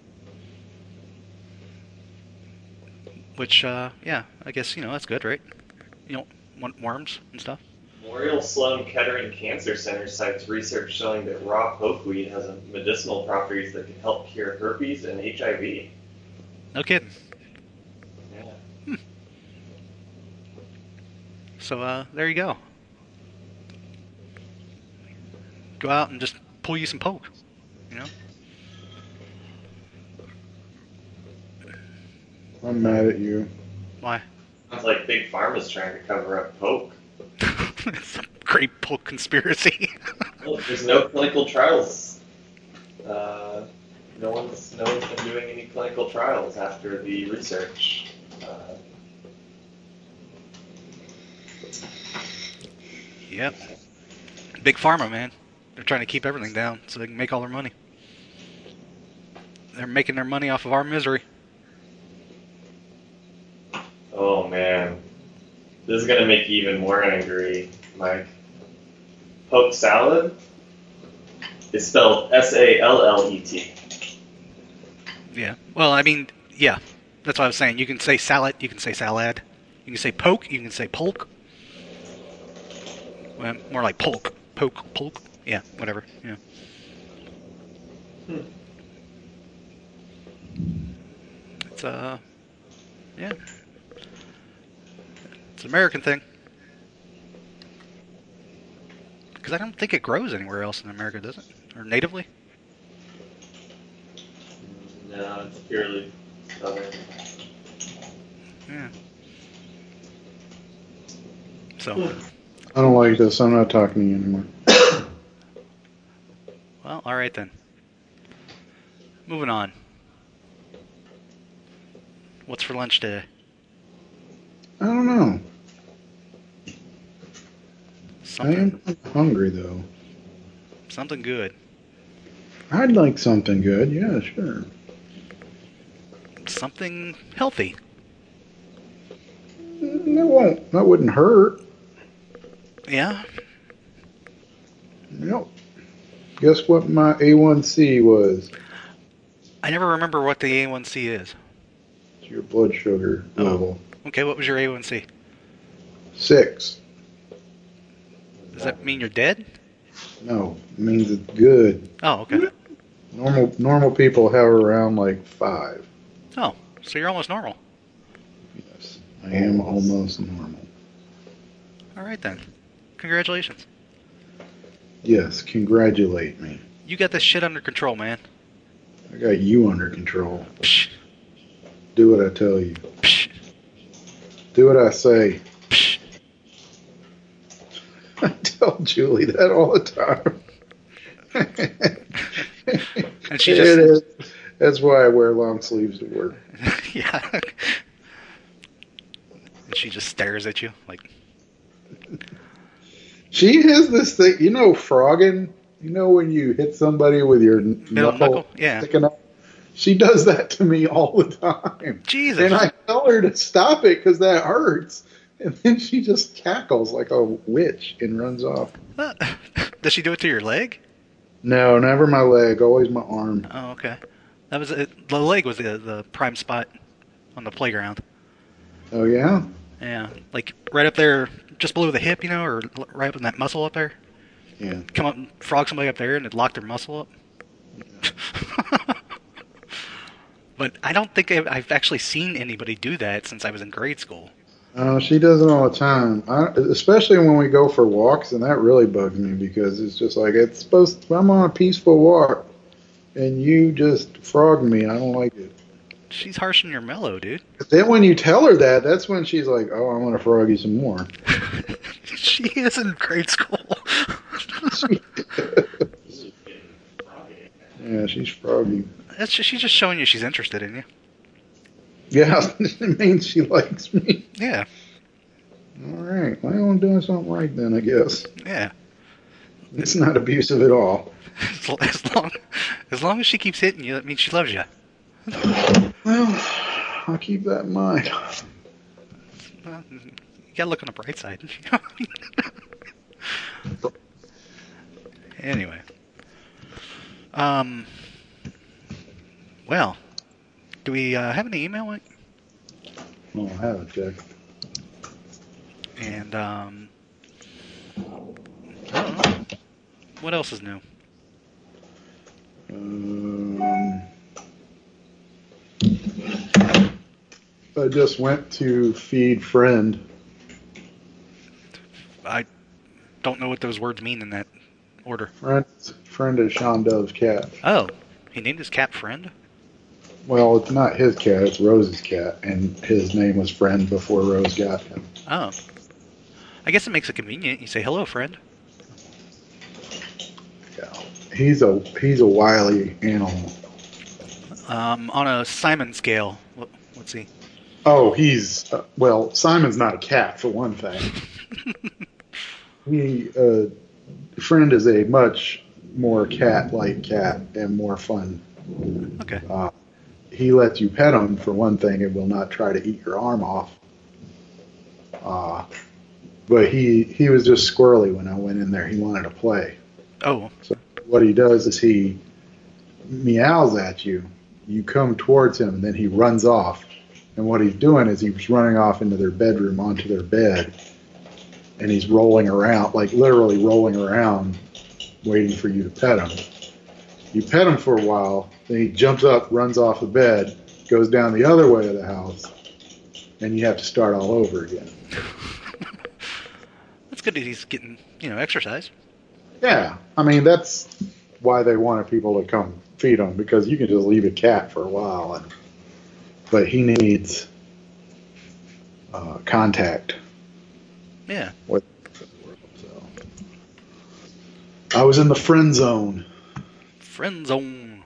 Which, yeah, I guess that's good, right? You don't want worms and stuff. Memorial Sloan Kettering Cancer Center cites research showing that raw pokeweed has medicinal properties that can help cure herpes and HIV. No kidding. Yeah. So, there you go. Go out and just pull you some poke, I'm mad at you. Why? Sounds like Big Pharma's trying to cover up poke. It's a great poke conspiracy. Well, there's no clinical trials. No one's been doing any clinical trials after the research. Yep. Big Pharma, man. They're trying to keep everything down so they can make all their money. They're making their money off of our misery. Oh man, this is gonna make you even more angry, Mike. Poke salad is spelled S-A-L-L-E-T. Yeah. Well, I mean, yeah. That's what I was saying. You can say salad, you can say salad. You can say poke, you can say polk. Well, more like polk. Polk. Yeah, whatever. Yeah. It's, yeah. It's an American thing. Because I don't think it grows anywhere else in America, does it? Or natively? No, it's purely southern. Yeah. So, I don't like this. I'm not talking to you anymore. well, all right then. Moving on. What's for lunch today? I don't know. Something, I am hungry, though. something good. I'd like something good. Yeah, sure. Something healthy. That wouldn't hurt. Yeah. Nope. Guess what my A1C was? I never remember what the A1C is. It's your blood sugar Oh. level. Okay, what was your A1C? 6. Does that mean you're dead? No, it means it's good. Oh, okay. Normal people have around like 5. Oh, so you're almost normal. Yes, I am almost normal. All right then. Congratulations. Yes, congratulate me. You got this shit under control, man. I got you under control. Psh, Do what I tell you. psh, Do what I say. psh. I tell Julie that all the time. And she It just is. That's why I wear long sleeves to work. yeah. And she just stares at you like, She has this thing, frogging. You know when you hit somebody with your middle knuckle? Yeah. sticking up? She does that to me all the time. Jesus. And I tell her to stop it because that hurts. And then she just cackles like a witch and runs off. Does she do it to your leg? No, never my leg, always my arm. Oh, okay. That was it. The leg was the prime spot on the playground. Oh, yeah? Yeah, like right up there, just below the hip, or right up in that muscle up there. Yeah. Come up and frog somebody up there, and it locked their muscle up. But I don't think I've actually seen anybody do that since I was in grade school. She does it all the time, especially when we go for walks, and that really bugs me because it's just like I'm on a peaceful walk, and you just frog me. I don't like it. She's harsh and you're mellow, dude. But then when you tell her that, that's when she's like, "Oh, I'm gonna frog you some more." She is in grade school. Yeah, she's froggy. She's just showing you she's interested in you. Yeah, it means she likes me. Yeah, All right, well, I'm doing something right then, I guess. yeah. It's not abusive at all. As long as she keeps hitting you, that means she loves you. Well, I'll keep that in mind. Well, you gotta look on the bright side. Anyway. Well, do we have any email, Mike? Oh, I haven't checked. And, I don't know. What else is new? I just went to feed friend. I don't know what those words mean in that order. Friend is Sean Dove's cat. Oh, he named his cat Friend? Well, it's not his cat, it's Rose's cat, and his name was Friend before Rose got him. Oh. I guess it makes it convenient. You say, hello, friend. Yeah. He's a wily animal. On a Simon scale, what's he? Oh, he's well. Simon's not a cat for one thing. Friend is a much more cat-like cat and more fun. Okay. He lets you pet him for one thing and will not try to eat your arm off. But he was just squirrely when I went in there. He wanted to play. Oh. So what he does is he meows at you. You come towards him, and then he runs off. And what he's doing is he's running off into their bedroom, onto their bed, and he's rolling around, like literally rolling around, waiting for you to pet him. You pet him for a while, then he jumps up, runs off the bed, goes down the other way of the house, and you have to start all over again. That's good that he's getting, exercise. Yeah, I mean that's why they wanted people to come feed him because you can just leave a cat for a while, but he needs contact Yeah. with the world. So I was in the friend zone. Friend zone.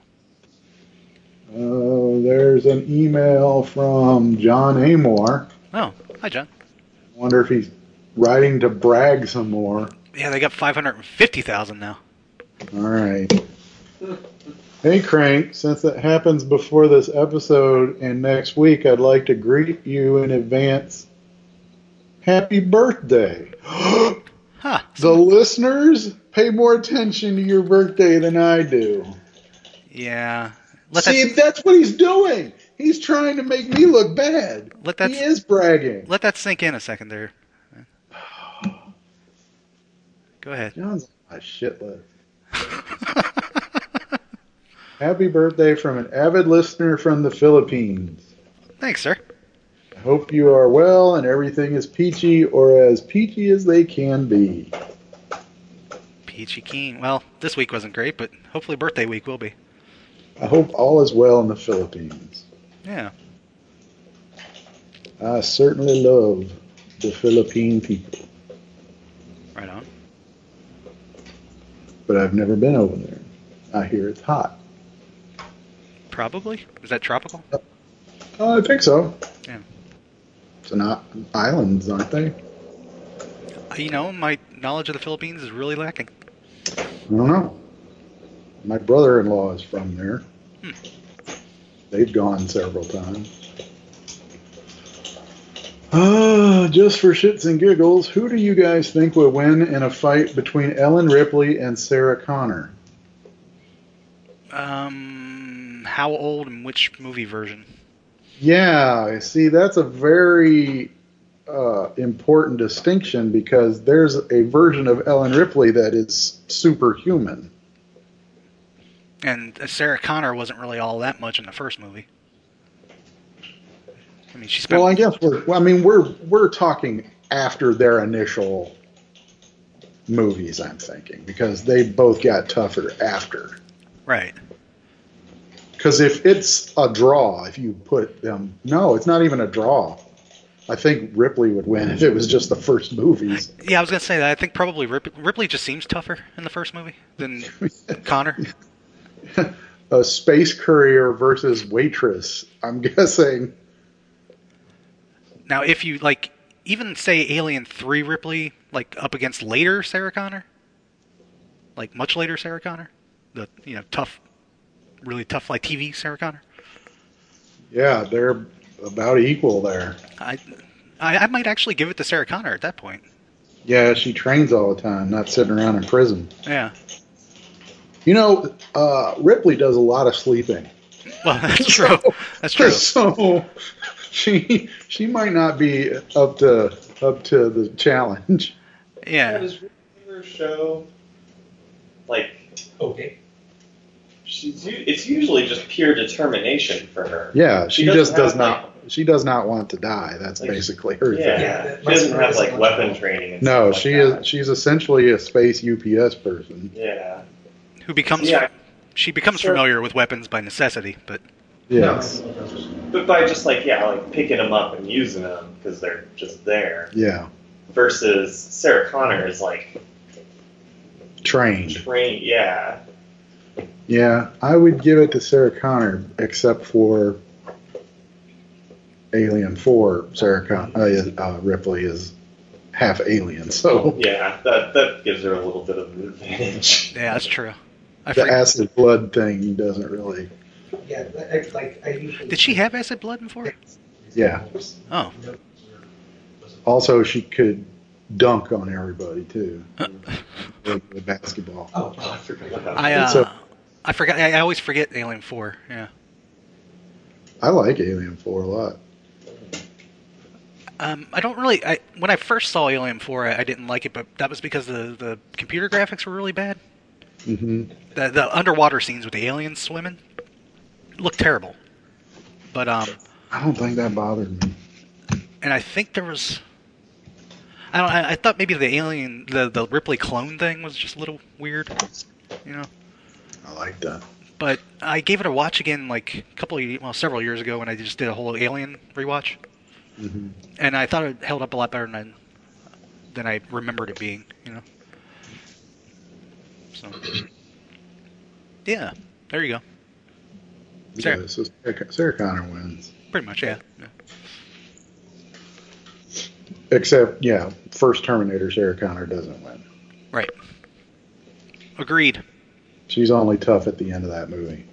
There's an email from John Amore. Oh, hi, John. Wonder if he's writing to brag some more. Yeah, they got 550,000 now. All right. Hey, Crank, since it happens before this episode and next week, I'd like to greet you in advance. Happy birthday. Huh. The listeners pay more attention to your birthday than I do. Yeah. That's what he's doing. He's trying to make me look bad. He is bragging. Let that sink in a second there. Go ahead. John's on my shit list. Happy birthday from an avid listener from the Philippines. Thanks, sir. I hope you are well and everything is peachy or as peachy as they can be. Peachy keen. Well, this week wasn't great, but hopefully birthday week will be. I hope all is well in the Philippines. Yeah. I certainly love the Philippine people. Right on. But I've never been over there. I hear it's hot. Probably. Is that tropical? I think so. Yeah. It's not islands, aren't they? My knowledge of the Philippines is really lacking. I don't know. My brother-in-law is from there. They've gone several times. Just for shits and giggles, who do you guys think would win in a fight between Ellen Ripley and Sarah Connor? How old and which movie version? Yeah, see, that's a very important distinction because there's a version of Ellen Ripley that is superhuman. And Sarah Connor wasn't really all that much in the first movie. I mean, she spent. Well, I guess we're talking after their initial movies. I'm thinking because they both got tougher after. Right. Because if it's a draw, if you put them, no, it's not even a draw. I think Ripley would win if it was just the first movies. Yeah, I was gonna say that. I think probably Ripley just seems tougher in the first movie than Connor. A space courier versus waitress. I'm guessing. Now, if you even say Alien 3 Ripley, up against later Sarah Connor, much later Sarah Connor, the tough, really tough TV Sarah Connor. Yeah, they're about equal there. I might actually give it to Sarah Connor at that point. Yeah, she trains all the time, not sitting around in prison. Yeah. Ripley does a lot of sleeping. Well, that's true. That's true. So she might not be up to the challenge. Yeah. Does Ripley ever show okay? It's usually just pure determination for her. Yeah, she just does not. Like, She does not want to die. That's basically her thing. Yeah, she doesn't have weapon training. And No, stuff like that. she's essentially a space UPS person. Yeah. Who becomes she becomes familiar with weapons by necessity, but Yes. But by just picking them up and using them because they're just there. Yeah. Versus Sarah Connor is Trained. Yeah. Yeah, I would give it to Sarah Connor, except for Alien 4. Ripley is half alien, so Yeah, that gives her a little bit of an advantage. yeah, that's true. the acid blood thing doesn't really. Yeah, I usually. Did she have acid blood before? Yeah. Oh. Also, she could dunk on everybody too. With basketball. Oh, I forgot about that. I forgot. I always forget Alien 4. Yeah. I like Alien 4 a lot. I don't really. When I first saw Alien 4, I didn't like it, but that was because the computer graphics were really bad. Mm-hmm. The underwater scenes with the aliens swimming looked terrible. But I don't think that bothered me. and I think there was. I don't. I thought maybe the alien, the Ripley clone thing was just a little weird, you know. I like that. But I gave it a watch again like several years ago when I just did a whole Alien rewatch, Hmm. and I thought it held up a lot better than I remembered it being, you know. So, yeah, there you go. Sarah. Yeah, so Sarah Connor wins. Pretty much, yeah. Except, first Terminator, Sarah Connor doesn't win. Right. Agreed. She's only tough at the end of that movie.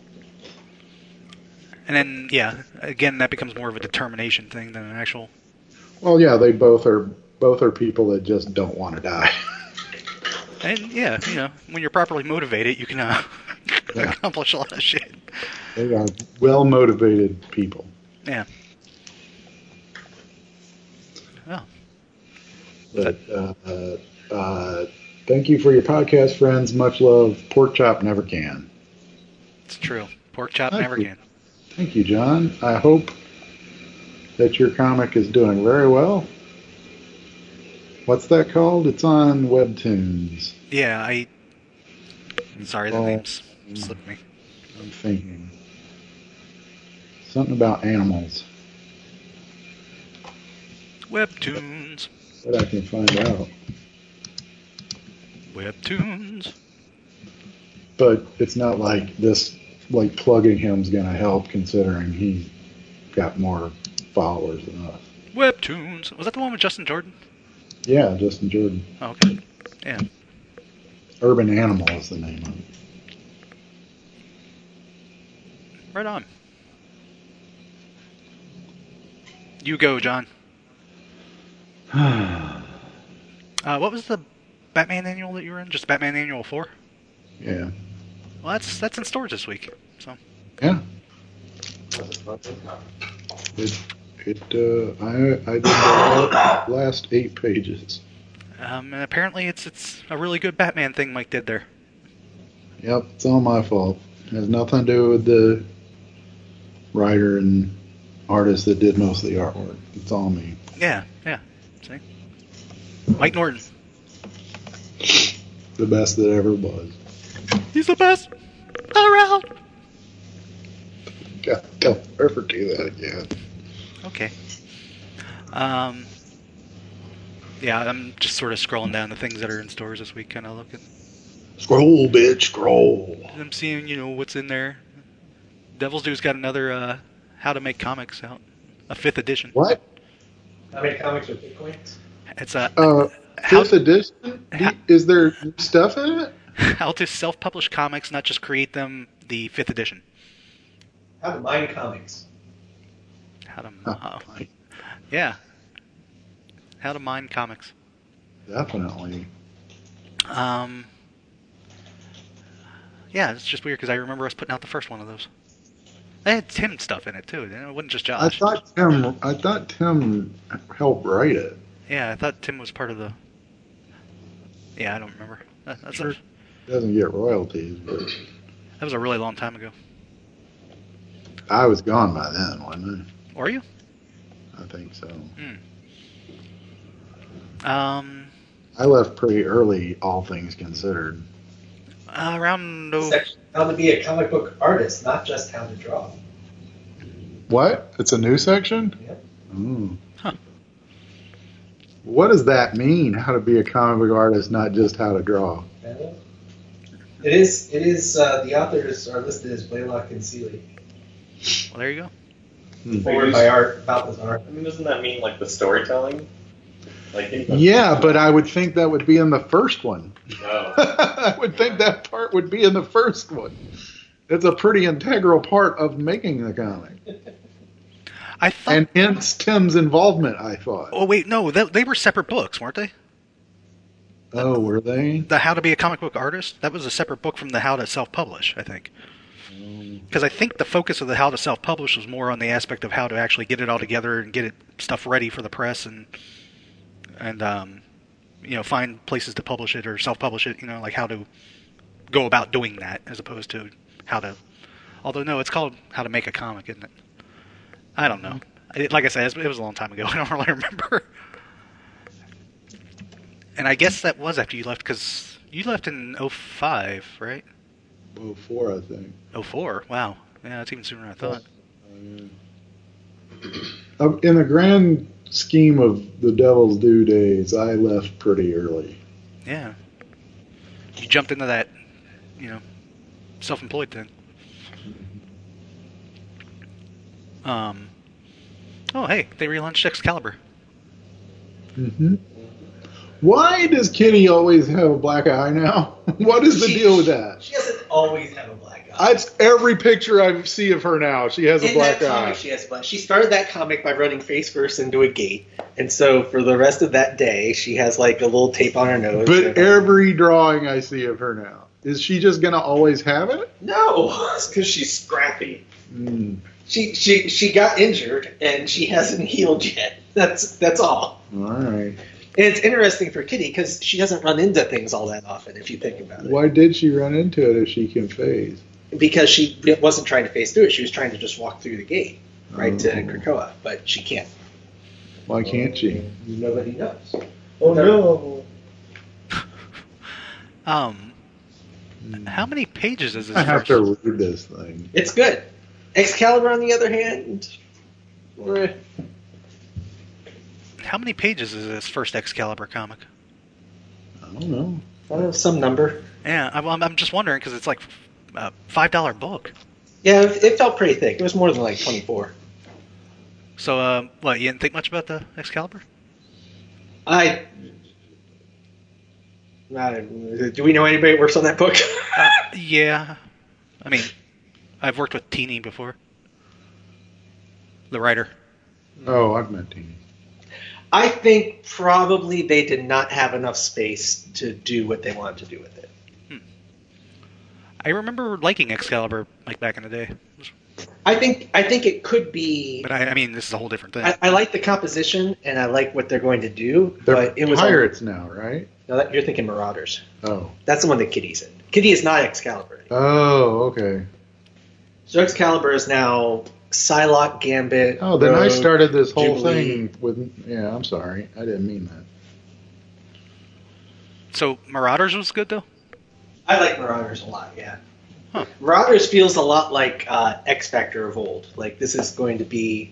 And then, yeah, again, that becomes more of a determination thing than an actual. Well, yeah, they both are people that just don't want to die. And yeah, you know, when you're properly motivated, you can Yeah. accomplish a lot of shit. They are well motivated people. Yeah. Oh, But thank you for your podcast, friends. Much love. Pork chop never can. it's true. Pork chop Thank never you. can. Thank you, John. I hope that your comic is doing very well. What's that called? It's on Webtoons. Yeah, sorry, the Oh. names slipped me. I'm thinking something about animals, Webtoons. but I can find out. Webtoons. But it's not like this. Like plugging him's gonna help, considering he's got more followers than us. Webtoons. Was that the one with Justin Jordan? Yeah, Justin Jordan. Oh, okay. Yeah. Urban Animal is the name of it. Right on. You go, John. What was the Batman annual that you were in? Just Batman Annual 4? Yeah. Well, that's in stores this week. So Yeah. I did the last 8 pages. and apparently it's a really good Batman thing Mike did there. Yep, it's all my fault. It has nothing to do with the writer and artist that did most of the artwork. It's all me. Yeah. See? Mike Norton. The best that ever was. He's the best around. God, don't ever do that again. Okay. Yeah, I'm just sort of scrolling down the things that are in stores this week, kind of looking. Scroll, bitch, scroll. I'm seeing, what's in there. Devil's Due's got another How to Make Comics out, a 5th edition. What? How many comics with Bitcoin? It's a 5th edition? Is there stuff in it? how to self-publish comics, not just create them. The 5th edition. How to mine comics. How to, Oh, yeah. How to mine comics. definitely. Yeah, it's just weird because I remember us putting out the first one of those. They had Tim stuff in it too. It wasn't just Josh. I thought Tim helped write it. Yeah, I thought Tim was part of the. Yeah, I don't remember. That's Sure. Doesn't get royalties, but that was a really long time ago. I was gone by then, wasn't Were you? I? I think so. I left pretty early, all things considered. Around Section, how to be a comic book artist, not just how to draw. What? It's a new section? Yep. Mm. Huh. What does that mean? How to be a comic book artist, not just how to draw? It is. The authors are listed as Blaylock and Seeley. Well, there you go. Forward by Art, about this art. I mean, doesn't that mean like the storytelling? Like, Yeah, but I would think that would be in the first one. No. I would think that part would be in the first one. It's a pretty integral part of making the comic. I thought. And hence Tim's involvement, I thought. Oh wait, no, they were separate books, weren't they? Oh, were they? The How to Be a Comic Book Artist, that was a separate book from the How to Self-Publish, I think. Because I think the focus of the How to Self-Publish was more on the aspect of how to actually get it all together and get it stuff ready for the press and find places to publish it or self-publish it, like how to go about doing that as opposed to how to... Although, no, it's called How to Make a Comic, isn't it? I don't know. Like I said, it was a long time ago. I don't really remember. And I guess that was after you left, because you left in '05, right? 04, I think. '04. Wow. Yeah, that's even sooner than I thought. In the grand scheme of the Devil's Due days, I left pretty early. Yeah. You jumped into that, self-employed thing. Oh, hey, they relaunched Excalibur. Mm-hmm. Why does Kitty always have a black eye now? What is the deal with that? She doesn't always have a black eye. It's every picture I see of her now. She has a black eye. She has black. She started that comic by running face first into a gate, and so for the rest of that day, she has like a little tape on her nose. But every drawing I see of her now, is she just gonna always have it? No, It's because she's scrappy. Mm. she got injured and she hasn't healed yet. That's all. All right. And it's interesting for Kitty because she doesn't run into things all that often, if you think about it. Why did she run into it if she can phase? Because she wasn't trying to phase through it. She was trying to just walk through the gate, right to Krakoa. But she can't. Why can't she? Nobody knows. Oh no! How many pages is this? I have first? to read this thing. It's good. Excalibur, on the other hand, How many pages is this first Excalibur comic? I don't know. some number. Yeah, I'm just wondering, because it's like a $5 book. Yeah, it felt pretty thick. It was more than like 24. So, what, you didn't think much about the Excalibur? Do we know anybody that works on that book? Yeah. I mean, I've worked with Teeny before. The writer. Oh, I've met Teeny. I think probably they did not have enough space to do what they wanted to do with it. I remember liking Excalibur, like, back in the day. I think it could be. But I mean, this is a whole different thing. I like the composition and I like what they're going to do. They're but it was pirates now, right? No, you're thinking Marauders. Oh. That's the one that Kitty's in. Kitty is not Excalibur. Oh, okay. So Excalibur is now Psylocke, Gambit. Oh, then I Rogue, started this whole Jubilee. thing with. Yeah, I'm sorry. I didn't mean that. So, Marauders was good, though? I like Marauders a lot, yeah. Huh. Marauders feels a lot like X Factor of old. Like this is going to be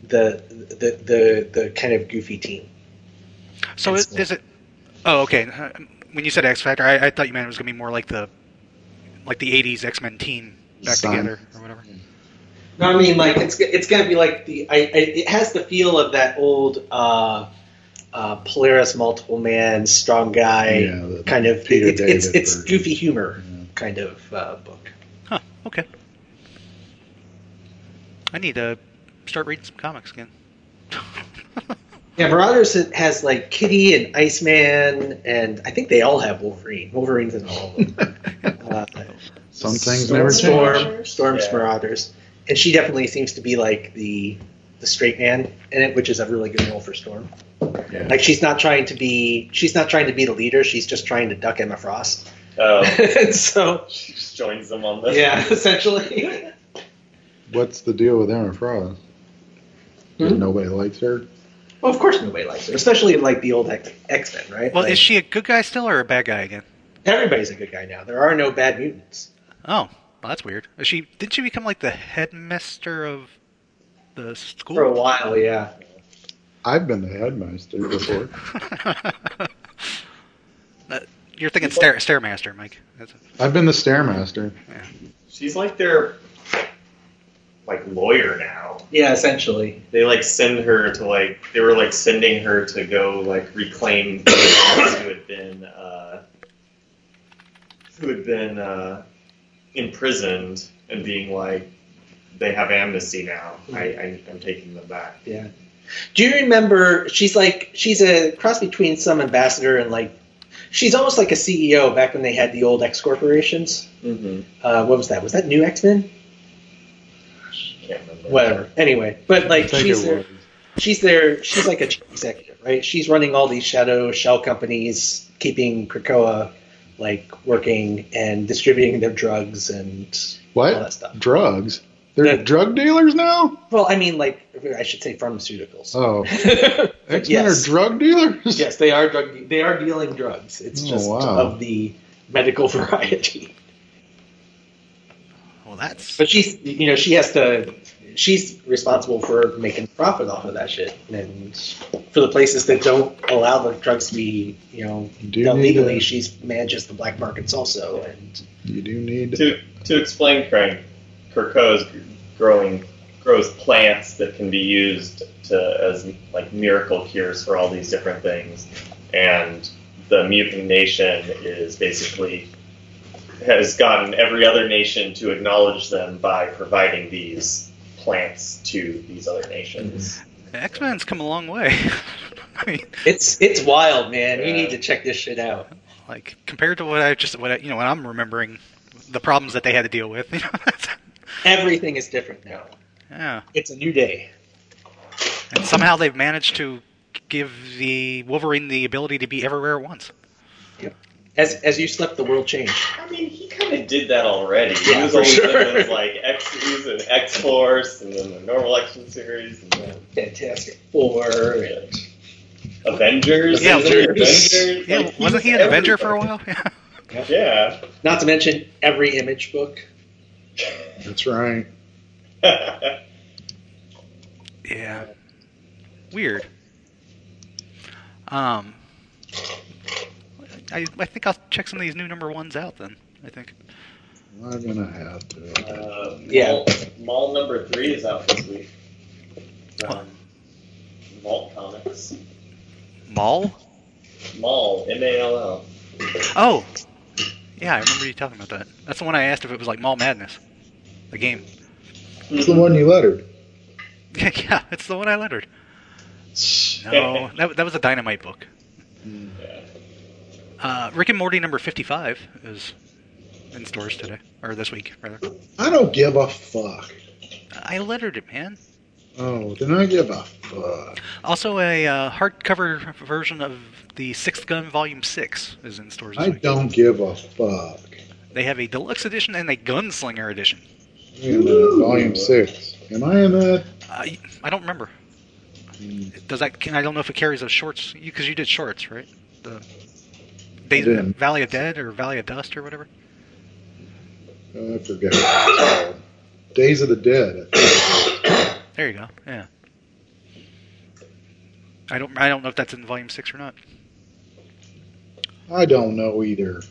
the kind of goofy team. So, is it... Oh, okay. When you said X Factor, I thought you meant it was going to be more like the 80s X-Men team back together, or whatever. No, I mean, like, it's going to be like it has the feel of that old Polaris multiple man, strong guy kind of... It's goofy humor kind of book. Huh, okay. I need to start reading some comics again. Yeah, Marauders has like Kitty and Iceman, and I think they all have Wolverine. Wolverine's in all of them. Some things never change. Storm's Marauders, and she definitely seems to be like the straight man in it, which is a really good role for Storm. Yeah. Like she's not trying to be the leader. She's just trying to duck Emma Frost. Oh, And so she just joins them on this. yeah, essentially. What's the deal with Emma Frost? Because nobody likes her? Well, of course nobody likes her, especially like the old X-Men, right? Well, like, is she a good guy still, or a bad guy again? everybody's a good guy now. There are no bad mutants. Oh, well, that's weird. Didn't she become like the headmaster of the school? For a while, yeah. I've been the headmaster before. You're thinking Stairmaster, Mike. I've been the Stairmaster. Yeah. She's like their lawyer now. Yeah, essentially. They send her to they were sending her to go reclaim who had been imprisoned and being they have amnesty now. I'm taking them back. Yeah. Do you remember? She's a cross between some ambassador and she's almost like a CEO back when they had the old X corporations. Mm-hmm. What was that? Was that New X-Men? Can't remember. Whatever. Anyway, but I think she's it there. was. She's there. She's like a chief executive, right? She's running all these shadow shell companies, keeping Krakoa working and distributing their drugs and all that What? stuff. Drugs? They're drug dealers now? Well, I mean, like, I should say pharmaceuticals. Oh. X-Men Yes. are drug dealers? Yes, they are They are dealing drugs. It's just wow. of the medical variety. Well, that's But she's responsible for making profit off of that shit. And for the places that don't allow the drugs to be, done legally, she manages the black markets also. And you do need to explain, Crank, Kirko grows plants that can be used as like miracle cures for all these different things, and the Mutant Nation is basically has gotten every other nation to acknowledge them by providing these plants to these other nations. X-Men's come a long way. I mean, it's wild, man. You Yeah. need to check this shit out. like compared to what I'm remembering, the problems that they had to deal with. Everything is different now. Yeah, It's a new day. and somehow they've managed to give the Wolverine the ability to be everywhere at once. As you slept, the world changed. I mean, he kind of did that already. Yeah, He was for always sure. in those, like he was in X-Force, and then the Normal Action series, and then Fantastic Four and Avengers. Yeah, Avengers. Yeah, Like, wasn't he an Avenger for a while? Yeah. Yeah. not to mention every Image book. That's right. Yeah. Weird. I think I'll check some of these new number ones out then. I think. I'm gonna have to. Yeah. Mall number 3 is out this week. Malt Comics. Mall? Mall, M-A-L-L. Oh. Yeah, I remember you talking about that. That's the one I asked if it was like Mall Madness, the game. It's the one you lettered. Yeah, it's the one I lettered. No, that was a Dynamite book. Yeah. Rick and Morty number 55 is in stores today, or this week, rather. I don't give a fuck. I lettered it, man. Oh, then I give a fuck. Also, a hardcover version of the Sixth Gun Volume 6 is in stores this I week. don't give a fuck. They have a deluxe edition and a Gunslinger edition. Wait a minute, Volume 6. Am I in that? I don't remember. Does that? I don't know if it carries those shorts, because you did shorts, right? The didn't. Valley of Dead or Valley of Dust or whatever. I forget what it's called. Days of the Dead. I think. There you go. Yeah. I don't know if that's in Volume 6 or not. I don't know either.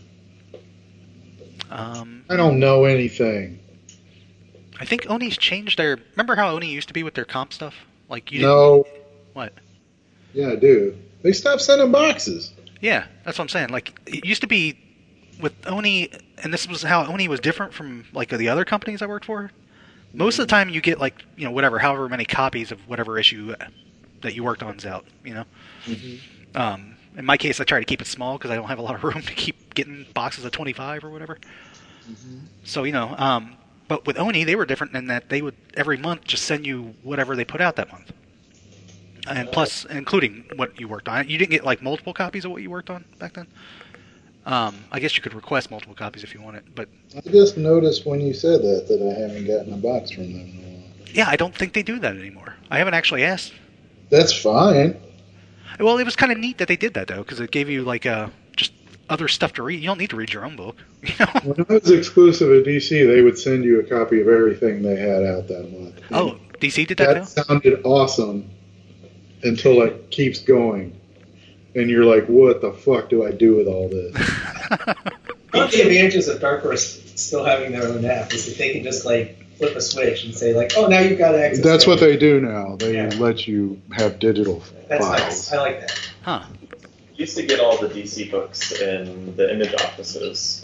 I I don't know anything. think Oni's changed their. Remember how Oni used to be with their comp stuff? Like you didn't. No. What? Yeah, I do. They stopped sending boxes. Yeah, that's what I'm saying. Like it used to be with Oni, and this was how Oni was different from like the other companies I worked for. Most of the time, you get like whatever, however many copies of whatever issue that you worked on's out. In my case, I try to keep it small because I don't have a lot of room to keep getting boxes of 25 or whatever. So but with Oni, they were different in that they would every month just send you whatever they put out that month, and plus including what you worked on. You didn't get like multiple copies of what you worked on back then. I guess you could request multiple copies if you want it, but I just noticed when you said that I haven't gotten a box from them in a while. yeah, I don't think they do that anymore. I haven't actually asked. That's fine. Well, it was kind of neat that they did that though, because it gave you like just other stuff to read. You don't need to read your own book. When I was exclusive at DC, they would send you a copy of everything they had out that month. Oh, DC did that That too? sounded awesome until it keeps going. And you're like, what the fuck do I do with all this? One of the advantages of Dark Horse still having their own app is that they can just like flip a switch and say like, oh, now you've got access. That's to what they do now. They Yeah. let you have digital That's files. nice. I like that. Huh. Used to get all the DC books in the Image offices,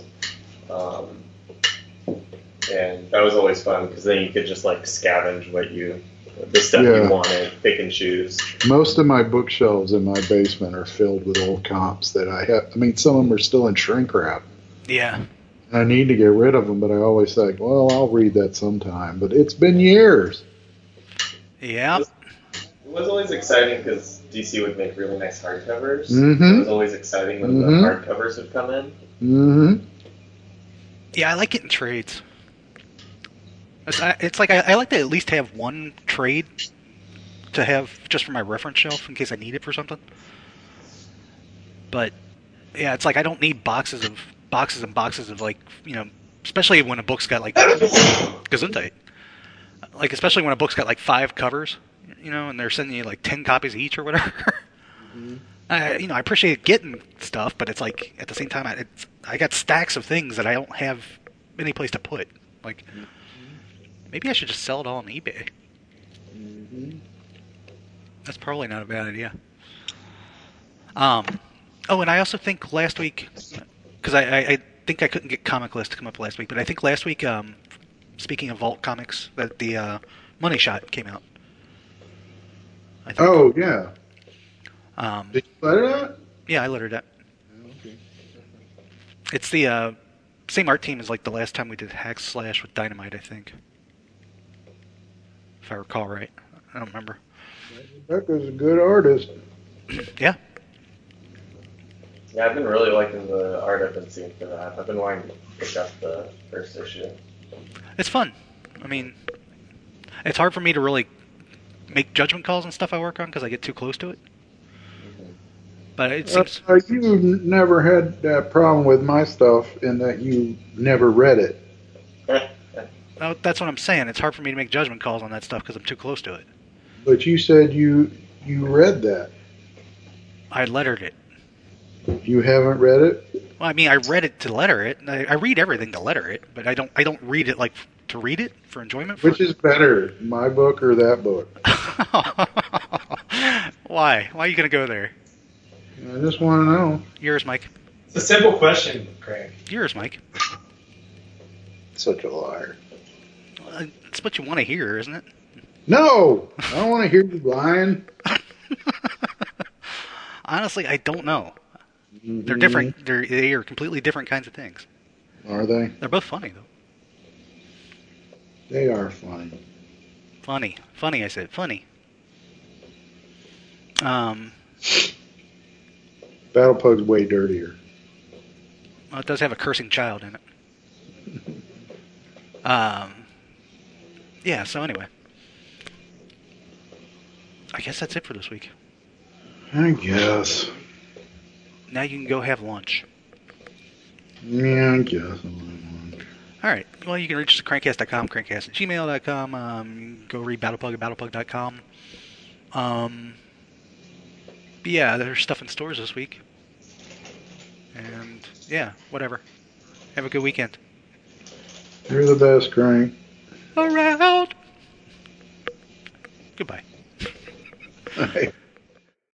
and that was always fun because then you could just like scavenge the stuff Yeah. you wanted, pick and choose. Most of my bookshelves in my basement are filled with old comps that I have. I mean, some of them are still in shrink wrap. Yeah. I need to get rid of them, but I always think, well, I'll read that sometime. But it's been years. Yeah. It was always exciting because DC would make really nice hardcovers. Mhm. It was always exciting when the Mhm. hardcovers would come in. Mm-hmm. Yeah, I like getting trades. It's like I like to at least have one trade to have just for my reference shelf in case I need it for something. But yeah, it's like I don't need boxes and boxes of like, especially when a book's got like Gesundheit. Like especially when a book's got like 5 covers, and they're sending you like 10 copies each or whatever. Mm-hmm. I appreciate getting stuff, but it's like at the same time I got stacks of things that I don't have any place to put. Like maybe I should just sell it all on eBay. Mm-hmm. That's probably not a bad idea. Oh, and I also think last week, because I think I couldn't get Comic List to come up last week, but I think last week, speaking of Vault Comics, that the Money Shot came out. I think. Oh, yeah. Did you let it out? Yeah, I lettered that. Oh, okay. It's the same art team as like the last time we did Hack Slash with Dynamite, I think. If I recall right. I don't remember. Rebecca's a good artist. Yeah. Yeah, I've been really liking the art I've been seeing for that. I've been wanting to pick up the first issue. It's fun. I mean, it's hard for me to really make judgment calls on stuff I work on because I get too close to it. But it seems... You never had that problem with my stuff in that you never read it. Oh, that's what I'm saying. It's hard for me to make judgment calls on that stuff because I'm too close to it. But you said you read that. I lettered it. You haven't read it? Well, I mean, I read it to letter it. I read everything to letter it, but I don't read it like to read it for enjoyment. Which is better, my book or that book? Why? Why are you going to go there? I just want to know. Yours, Mike. It's a simple question, Craig. Yours, Mike. Such a liar. It's what you want to hear, isn't it? No! I don't want to hear you lying. Honestly, I don't know. Mm-hmm. They're different. They are completely different kinds of things. Are they? They're both funny, though. They are funny. Funny, I said. Funny. Battle Pug's way dirtier. Well, it does have a cursing child in it. Yeah, so anyway. I guess that's it for this week. I guess. Now you can go have lunch. Yeah, I guess. All right. Well, you can reach us at crankcast.com, crankcast@gmail.com. Go read BattlePug at battlepug.com. But yeah, there's stuff in stores this week. And yeah, whatever. Have a good weekend. You're the best, Crank. Around. Goodbye. Bye.